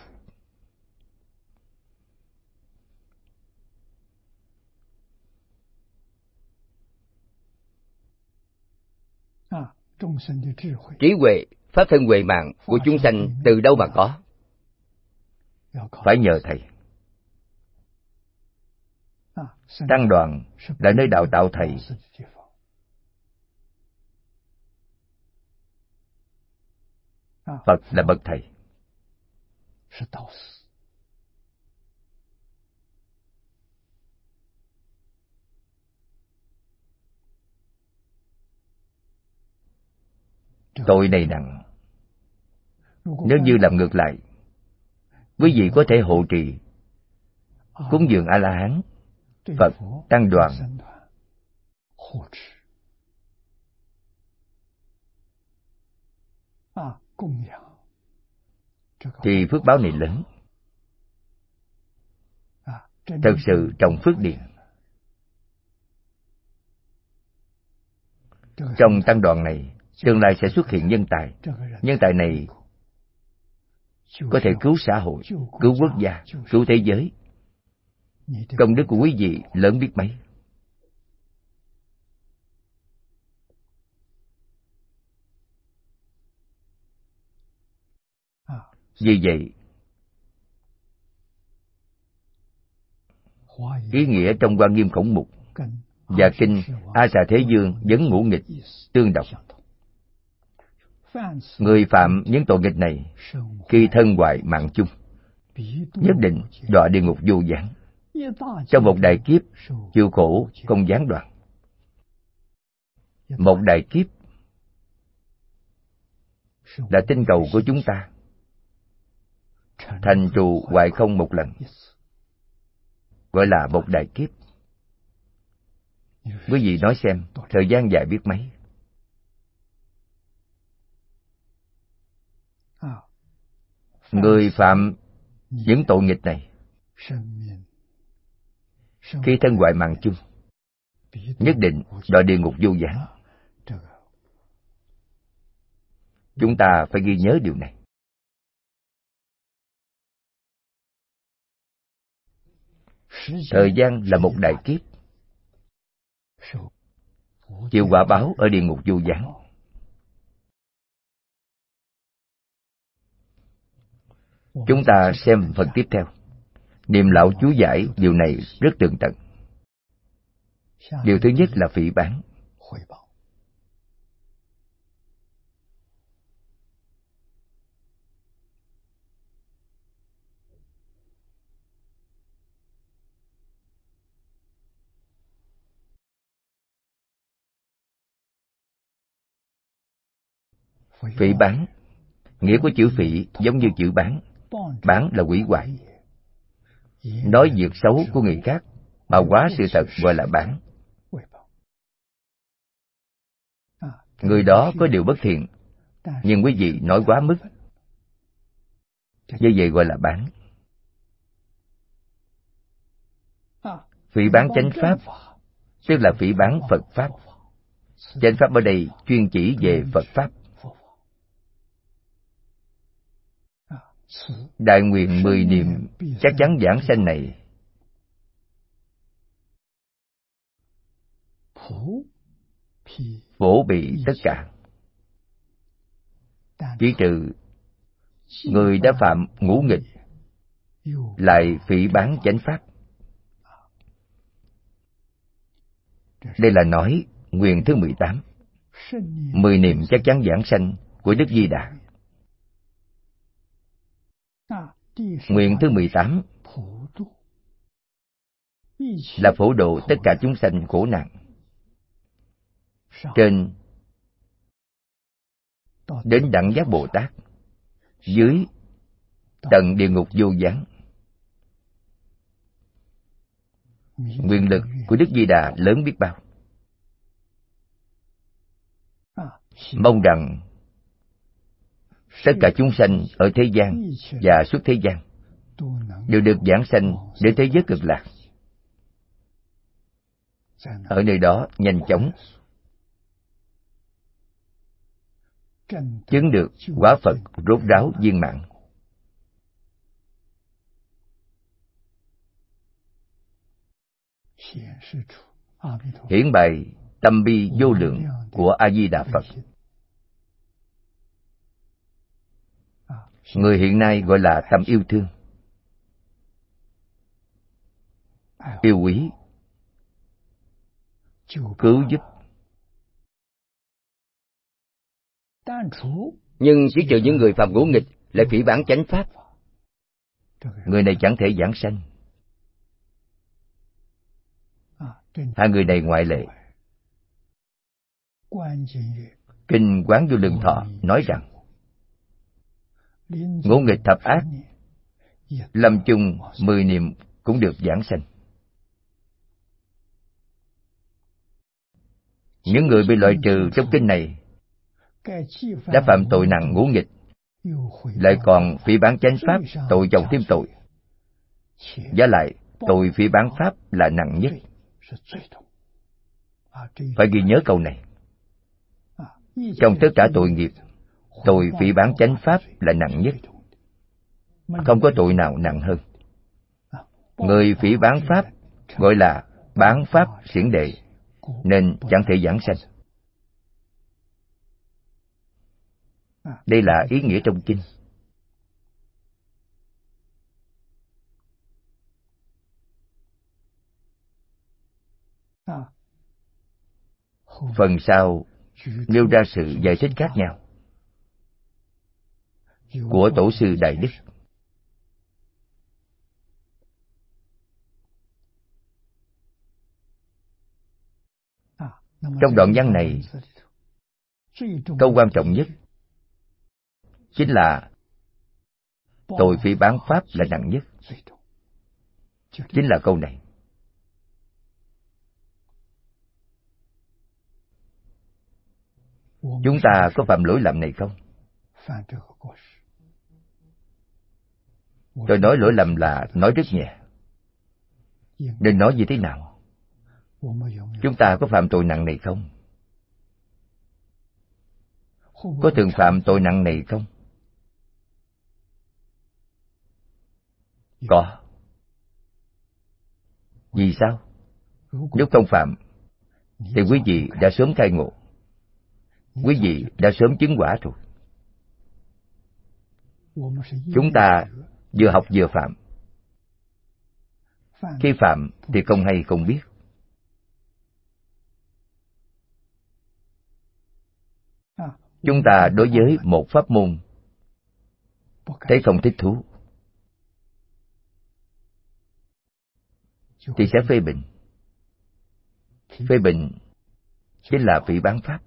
Trí huệ, pháp thân huệ mạng của chúng sanh từ đâu mà có? Phải nhờ thầy. Tăng đoàn là nơi đào tạo thầy. Phật là bậc thầy. Tội này nặng. Nếu như làm ngược lại, quý vị có thể hộ trì, cúng dường A-la-hán, Phật, Tăng đoàn, thì phước báo này lớn. Thật sự trồng phước điền. Trong tăng đoạn này, tương lai sẽ xuất hiện nhân tài. Nhân tài này có thể cứu xã hội, cứu quốc gia, cứu thế giới. Công đức của quý vị lớn biết mấy. Vì vậy, ý nghĩa trong Hoa Nghiêm Khổng Mục và kinh A Xà Thế Dương Vấn Ngũ Nghịch tương đồng. Người phạm những tội nghịch này, khi thân hoại mạng chung, nhất định đọa địa ngục vô gián. Trong một đại kiếp, chịu khổ không gián đoạn. Một đại kiếp là tinh cầu của chúng ta, thành trụ hoại không một lần, gọi là một đại kiếp. Quý vị nói xem, thời gian dài biết mấy. Người phạm những tội nghịch này, khi thân hoại mạng chung, nhất định đọa địa ngục vô gián. Chúng ta phải ghi nhớ điều này. Thời gian là một đại kiếp, chịu quả báo ở địa ngục vô gián. Chúng ta xem phần tiếp theo. Niệm lão chú giải điều này rất tường tận. Điều thứ nhất là phỉ báng. Phỉ báng, nghĩa của chữ phỉ giống như chữ bán. Bán là hủy hoại, nói việc xấu của người khác mà quá sự thật, gọi là bán. Người đó có điều bất thiện, nhưng quý vị nói quá mức, như vậy gọi là bán. Phỉ báng chánh pháp, tức là phỉ báng Phật pháp. Chánh pháp ở đây chuyên chỉ về Phật pháp. Đại nguyện mười niệm chắc chắn giảng sanh này, phổ bị tất cả, chỉ trừ người đã phạm ngũ nghịch, lại phỉ báng chánh pháp. Đây là nói nguyện thứ mười tám, mười niệm chắc chắn giảng sanh của Đức Di Đà. Nguyện thứ mười tám là phổ độ tất cả chúng sanh khổ nạn, trên đến đẳng giác Bồ Tát, dưới tận địa ngục vô gián. Nguyện lực của Đức Di Đà lớn biết bao. Mong rằng tất cả chúng sanh ở thế gian và xuất thế gian đều được giảng sanh đến thế giới cực lạc. Ở nơi đó nhanh chóng chứng được quả Phật rốt ráo viên mãn. Hiển bày tâm bi vô lượng của A Di Đà Phật. Người hiện nay gọi là tâm yêu thương, yêu quý, cứu giúp. Nhưng chỉ trừ những người phạm ngũ nghịch lại phỉ báng chánh pháp, người này chẳng thể giảng sanh. Hai người này ngoại lệ. Kinh Quán Vô Lượng Thọ nói rằng ngũ nghịch thập ác, lâm chung mười niệm cũng được giảng sanh. Những người bị loại trừ trong kinh này đã phạm tội nặng ngũ nghịch, lại còn phỉ báng chánh pháp, tội chồng thêm tội. Giá lại, tội phỉ báng pháp là nặng nhất. Phải ghi nhớ câu này. Trong tất cả tội nghiệp, tội phỉ báng chánh pháp là nặng nhất. Không có tội nào nặng hơn. Người phỉ báng pháp gọi là báng pháp xiển đệ, nên chẳng thể giảng sanh. Đây là ý nghĩa trong kinh. Phần sau nêu ra sự giải thích khác nhau của Tổ sư Đại Đức. Trong đoạn văn này, câu quan trọng nhất chính là tội phỉ báng pháp là nặng nhất. Chính là câu này. Chúng ta có phạm lỗi lầm này không? Tôi nói lỗi lầm là nói rất nhẹ. Nên nói như thế nào? Chúng ta có phạm tội nặng này không? Có thường phạm tội nặng này không? Có. Vì sao? Nếu không phạm, thì quý vị đã sớm khai ngộ. Quý vị đã sớm chứng quả rồi. Chúng ta vừa học vừa phạm. Khi phạm thì không hay không biết. Chúng ta đối với một pháp môn thấy không thích thú thì sẽ phê bình. Phê bình chính là phỉ báng pháp.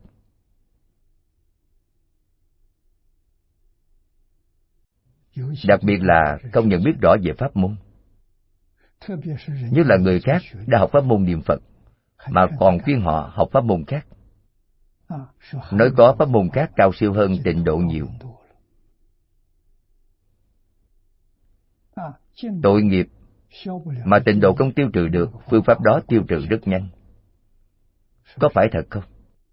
Đặc biệt là không nhận biết rõ về pháp môn. Nhất là người khác đã học pháp môn niệm Phật mà còn khuyên họ học pháp môn khác, nói có pháp môn khác cao siêu hơn tịnh độ nhiều. Tội nghiệp mà tịnh độ không tiêu trừ được, phương pháp đó tiêu trừ rất nhanh. Có phải thật không?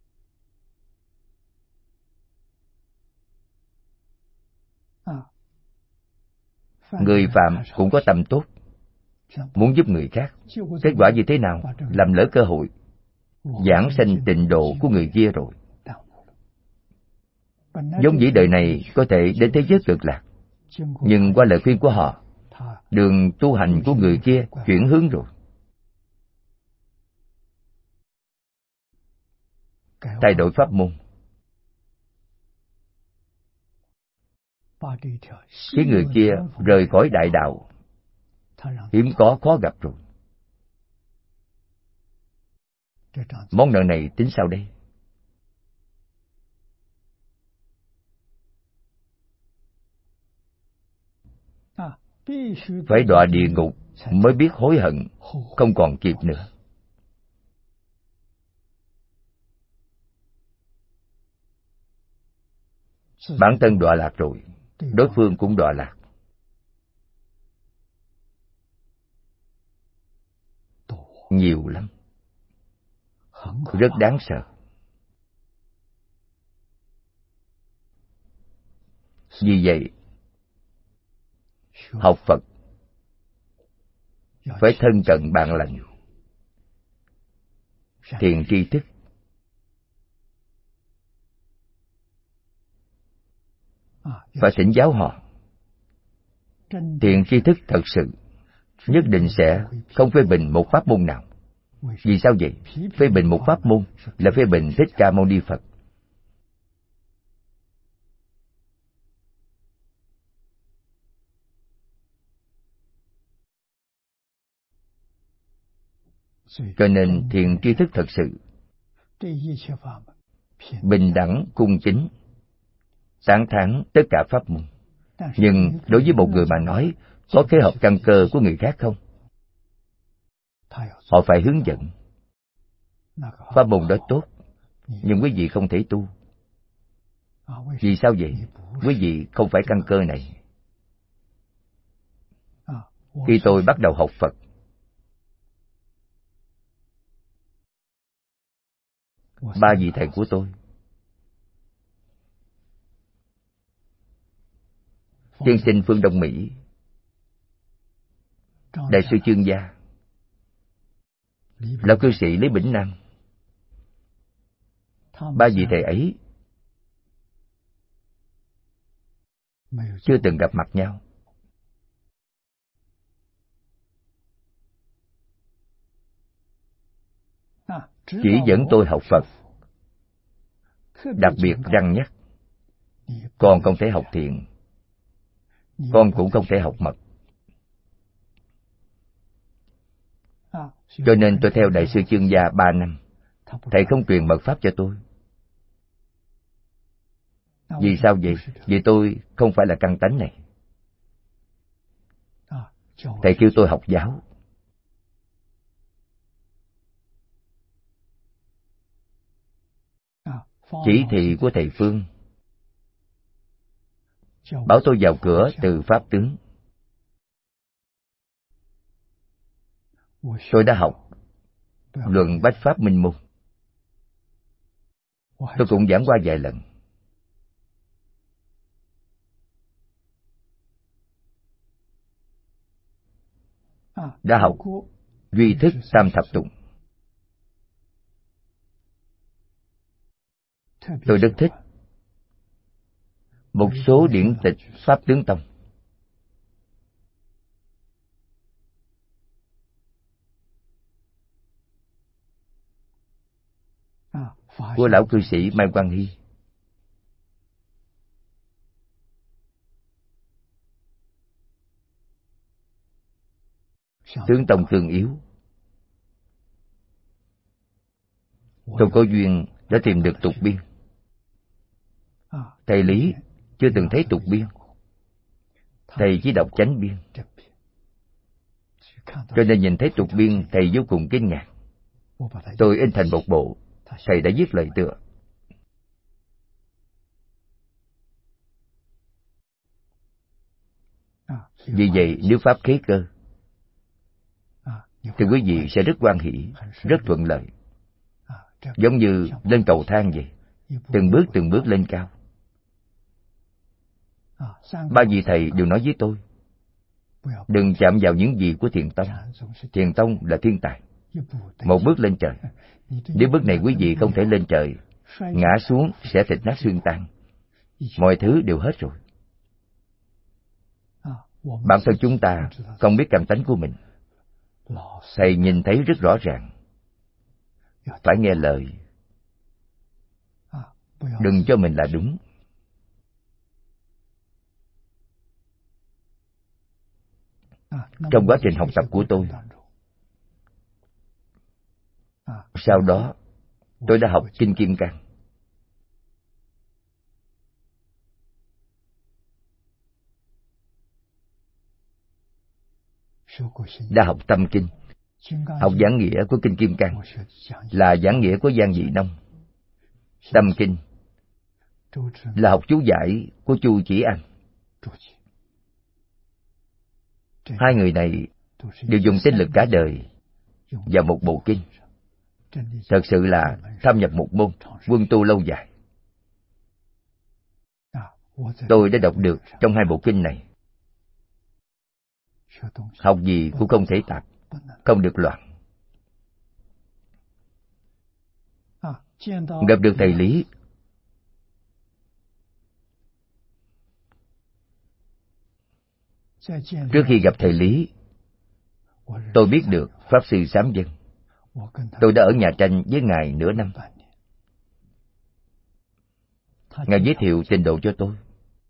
Người phạm cũng có tâm tốt, muốn giúp người khác. Kết quả như thế nào? Làm lỡ cơ hội giảng sanh tịnh độ của người kia rồi. Giống dĩ đời này có thể đến thế giới cực lạc, nhưng qua lời khuyên của họ, đường tu hành của người kia chuyển hướng rồi. Thay đổi pháp môn, khiến người kia rời khỏi đại đạo, hiếm có khó gặp rồi. Món nợ này tính sao đây? Phải đọa địa ngục mới biết hối hận, không còn kịp nữa. Bản thân đọa lạc rồi, đối phương cũng đọa lạc. Nhiều lắm, rất đáng sợ. Vì vậy, học Phật phải thân cận bạn lành, thiện tri thức. Phải thỉnh giáo họ. Thiện tri thức thật sự nhất định sẽ không phê bình một pháp môn nào. Vì sao vậy? Phê bình một pháp môn là phê bình Thích Ca Mâu Ni Phật. Cho nên thiện tri thức thật sự bình đẳng cung kính, tán thán tất cả pháp môn. Nhưng đối với một người mà nói, có khế hợp căn cơ của người khác không? Họ phải hướng dẫn. Pháp môn đó tốt, nhưng quý vị không thể tu. Vì sao vậy? Quý vị không phải căn cơ này. Khi tôi bắt đầu học Phật, ba vị thầy của tôi, tiên sinh Phương Đông Mỹ, đại sư Chương Gia, lão cư sĩ Lý Bỉnh Nam, ba vị thầy ấy chưa từng gặp mặt nhau. Chỉ dẫn tôi học Phật, đặc biệt răn nhắc: con không thể học thiện, con cũng không thể học mật. Cho nên tôi theo đại sư Chương Gia ba năm. Thầy không truyền mật pháp cho tôi. Vì sao vậy? Vì tôi không phải là căn tánh này. Thầy kêu tôi học giáo. Chỉ thị của thầy Phương bảo tôi vào cửa từ Pháp tướng. Tôi đã học luận Bách Pháp Minh Môn. Tôi cũng giảng qua vài lần. Đã học duy thức tam thập tụng. Tôi rất thích một số điển tịch Pháp Tướng Tông. Của lão cư sĩ Mai Quang Hy. Tướng Tông Tương Yếu. Tôi có duyên đã tìm được tục biên. Thầy Lý chưa từng thấy tục biên. Thầy chỉ đọc chánh biên. Cho nên nhìn thấy tục biên, thầy vô cùng kinh ngạc. Tôi in thành một bộ. Thầy đã viết lời tựa. Vì vậy, nếu Pháp khế cơ, thì quý vị sẽ rất hoan hỷ, rất thuận lợi. Giống như lên cầu thang vậy, từng bước từng bước lên cao. Ba vị thầy đều nói với tôi: đừng chạm vào những gì của Thiền Tông. Thiền Tông là thiên tài, một bước lên trời. Nếu bước này quý vị không thể lên trời, ngã xuống sẽ thịt nát xương tan. Mọi thứ đều hết rồi. Bản thân chúng ta không biết căn tánh của mình. Thầy nhìn thấy rất rõ ràng. Phải nghe lời. Đừng cho mình là đúng. Trong quá trình học tập của tôi, sau đó tôi đã học Kinh Kim Cang. Đã học Tâm Kinh, học giảng nghĩa của Kinh Kim Cang là giảng nghĩa của Giang Dị Nông. Tâm Kinh là học chú giải của Chu Chỉ An. Hai người này đều dùng tinh lực cả đời vào một bộ kinh. Thật sự là thâm nhập một môn, quân tu lâu dài. Tôi đã đọc được trong hai bộ kinh này. Học gì cũng không thể tạp, không được loạn. Gặp được thầy Lý, trước khi gặp thầy Lý, tôi biết được Pháp Sư Sám Dân. Tôi đã ở nhà tranh với Ngài nửa năm. Ngài giới thiệu trình độ cho tôi.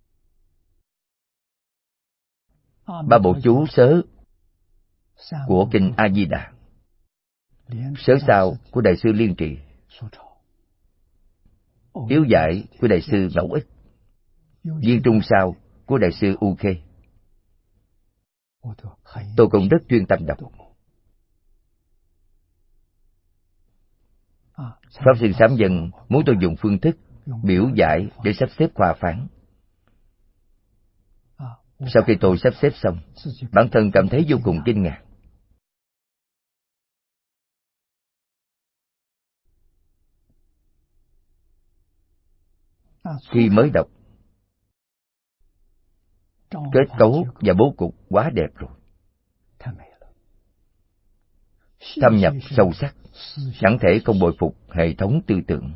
Ba bộ chú sớ của Kinh A Di Đà, sớ sao của Đại sư Liên Trì, yếu giải của Đại sư Ngẫu Ích, viên trung sao của Đại sư U Khê. Tôi cũng rất chuyên tâm đọc. Pháp Sư Sám Dân muốn tôi dùng phương thức biểu giải để sắp xếp khoa phán. Sau khi tôi sắp xếp xong, bản thân cảm thấy vô cùng kinh ngạc. Khi mới đọc, kết cấu và bố cục quá đẹp rồi. Thâm nhập sâu sắc, chẳng thể không bội phục hệ thống tư tưởng.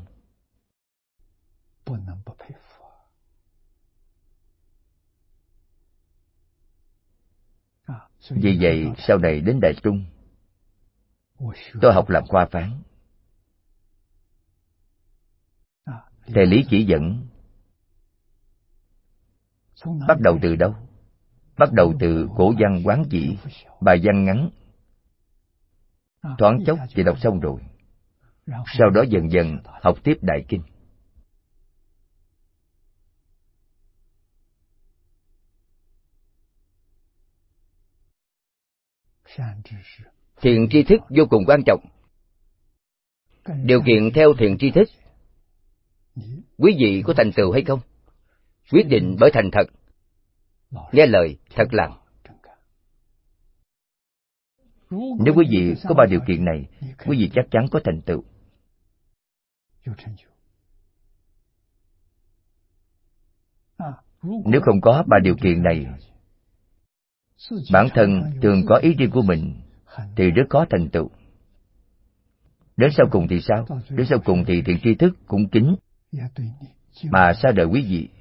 Vì vậy, sau này đến Đại Trung, tôi học làm khoa phán. Thầy Lý chỉ dẫn. Bắt đầu từ đâu? Bắt đầu từ cổ văn Quán Chỉ, bài văn ngắn. Thoáng chốc thì đọc xong rồi. Sau đó dần dần học tiếp Đại Kinh. Thiện tri thức vô cùng quan trọng. Điều kiện theo thiện tri thức, quý vị có thành tựu hay không, quyết định bởi thành thật, nghe lời, thật làm. Nếu quý vị có ba điều kiện này, quý vị chắc chắn có thành tựu. Nếu không có ba điều kiện này, bản thân thường có ý riêng của mình, thì rất khó thành tựu. Đến sau cùng thì sao? Đến sau cùng thì thiện tri thức cũng kính, mà xa đời quý vị.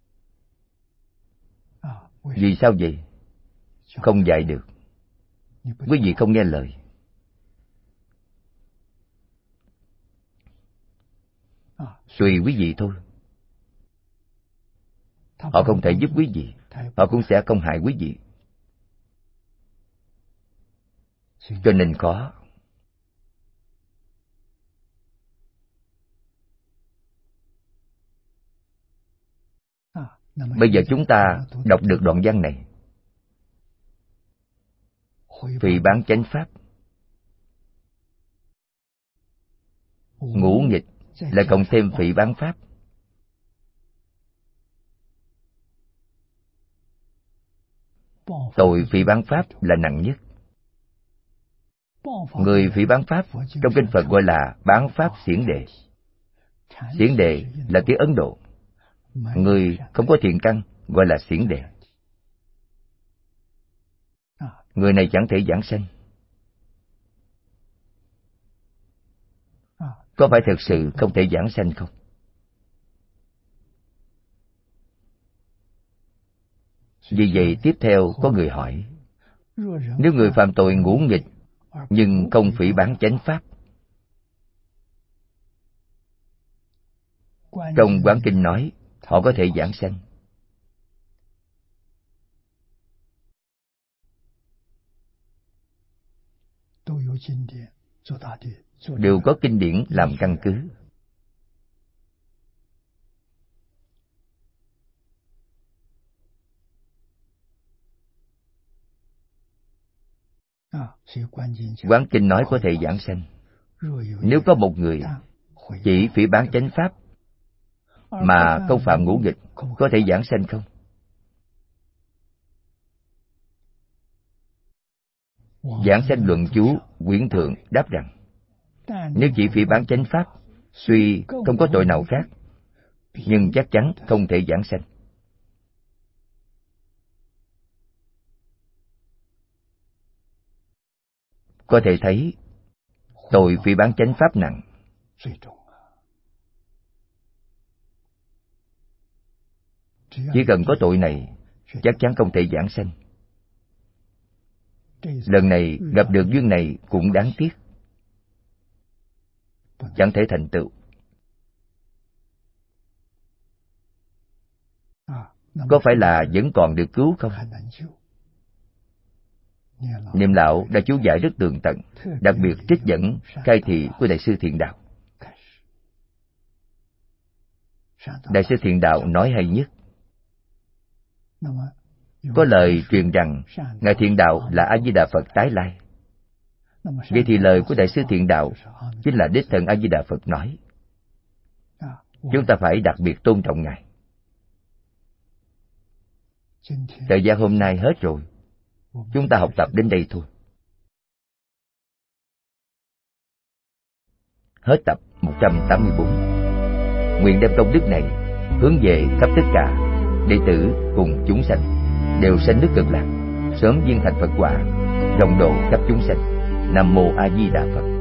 Vì sao vậy? Không dạy được. Quý vị không nghe lời. Tùy quý vị thôi. Họ không thể giúp quý vị, họ cũng sẽ không hại quý vị. Cho nên khó. Bây giờ chúng ta đọc được đoạn văn này. Phỉ báng chánh pháp, ngũ nghịch, lại cộng thêm phỉ báng pháp. Tội phỉ báng pháp là nặng nhất. Người phỉ báng pháp trong kinh Phật gọi là báng pháp xiển đệ. Xiển đệ là tiếng Ấn Độ. Người không có thiện căn gọi là xiển đệ. Người này chẳng thể giảng sanh. Có phải thực sự không thể giảng sanh không? Vì vậy tiếp theo có người hỏi, nếu người phạm tội ngũ nghịch nhưng không phỉ báng chánh pháp, trong Quán Kinh nói họ có thể giảng sanh. Đều có kinh điển làm căn cứ. Quán Kinh nói có thể giảng sanh. Nếu có một người chỉ phỉ báng chánh pháp mà không phạm ngũ nghịch, có thể giảng sanh không? Giảng sanh luận chú quyển thượng đáp rằng, nếu chỉ phỉ báng chánh pháp, suy không có tội nào khác, nhưng chắc chắn không thể giảng sanh. Có thể thấy tội phỉ báng chánh pháp nặng. Chỉ cần có tội này, chắc chắn không thể giảng sanh. Lần này gặp được duyên này cũng đáng tiếc, chẳng thể thành tựu. Có phải là vẫn còn được cứu không? Niệm lão đã chú giải rất tường tận, đặc biệt trích dẫn khai thị của Đại sư Thiện Đạo. Đại sư Thiện Đạo nói hay nhất. Có lời truyền rằng Ngài Thiện Đạo là A Di Đà Phật tái lai. Vậy thì lời của Đại sư Thiện Đạo chính là đích thân A Di Đà Phật nói. chúng ta phải đặc biệt tôn trọng Ngài. Thời gian hôm nay hết rồi, chúng ta học tập đến đây thôi. Hết tập một trăm tám mươi bốn. Nguyện đem công đức này hướng về khắp tất cả đệ tử cùng chúng sanh, đều sanh nước Cực Lạc, sớm viên thành Phật quả, rộng độ khắp chúng sanh. Nam mô A Di Đà Phật.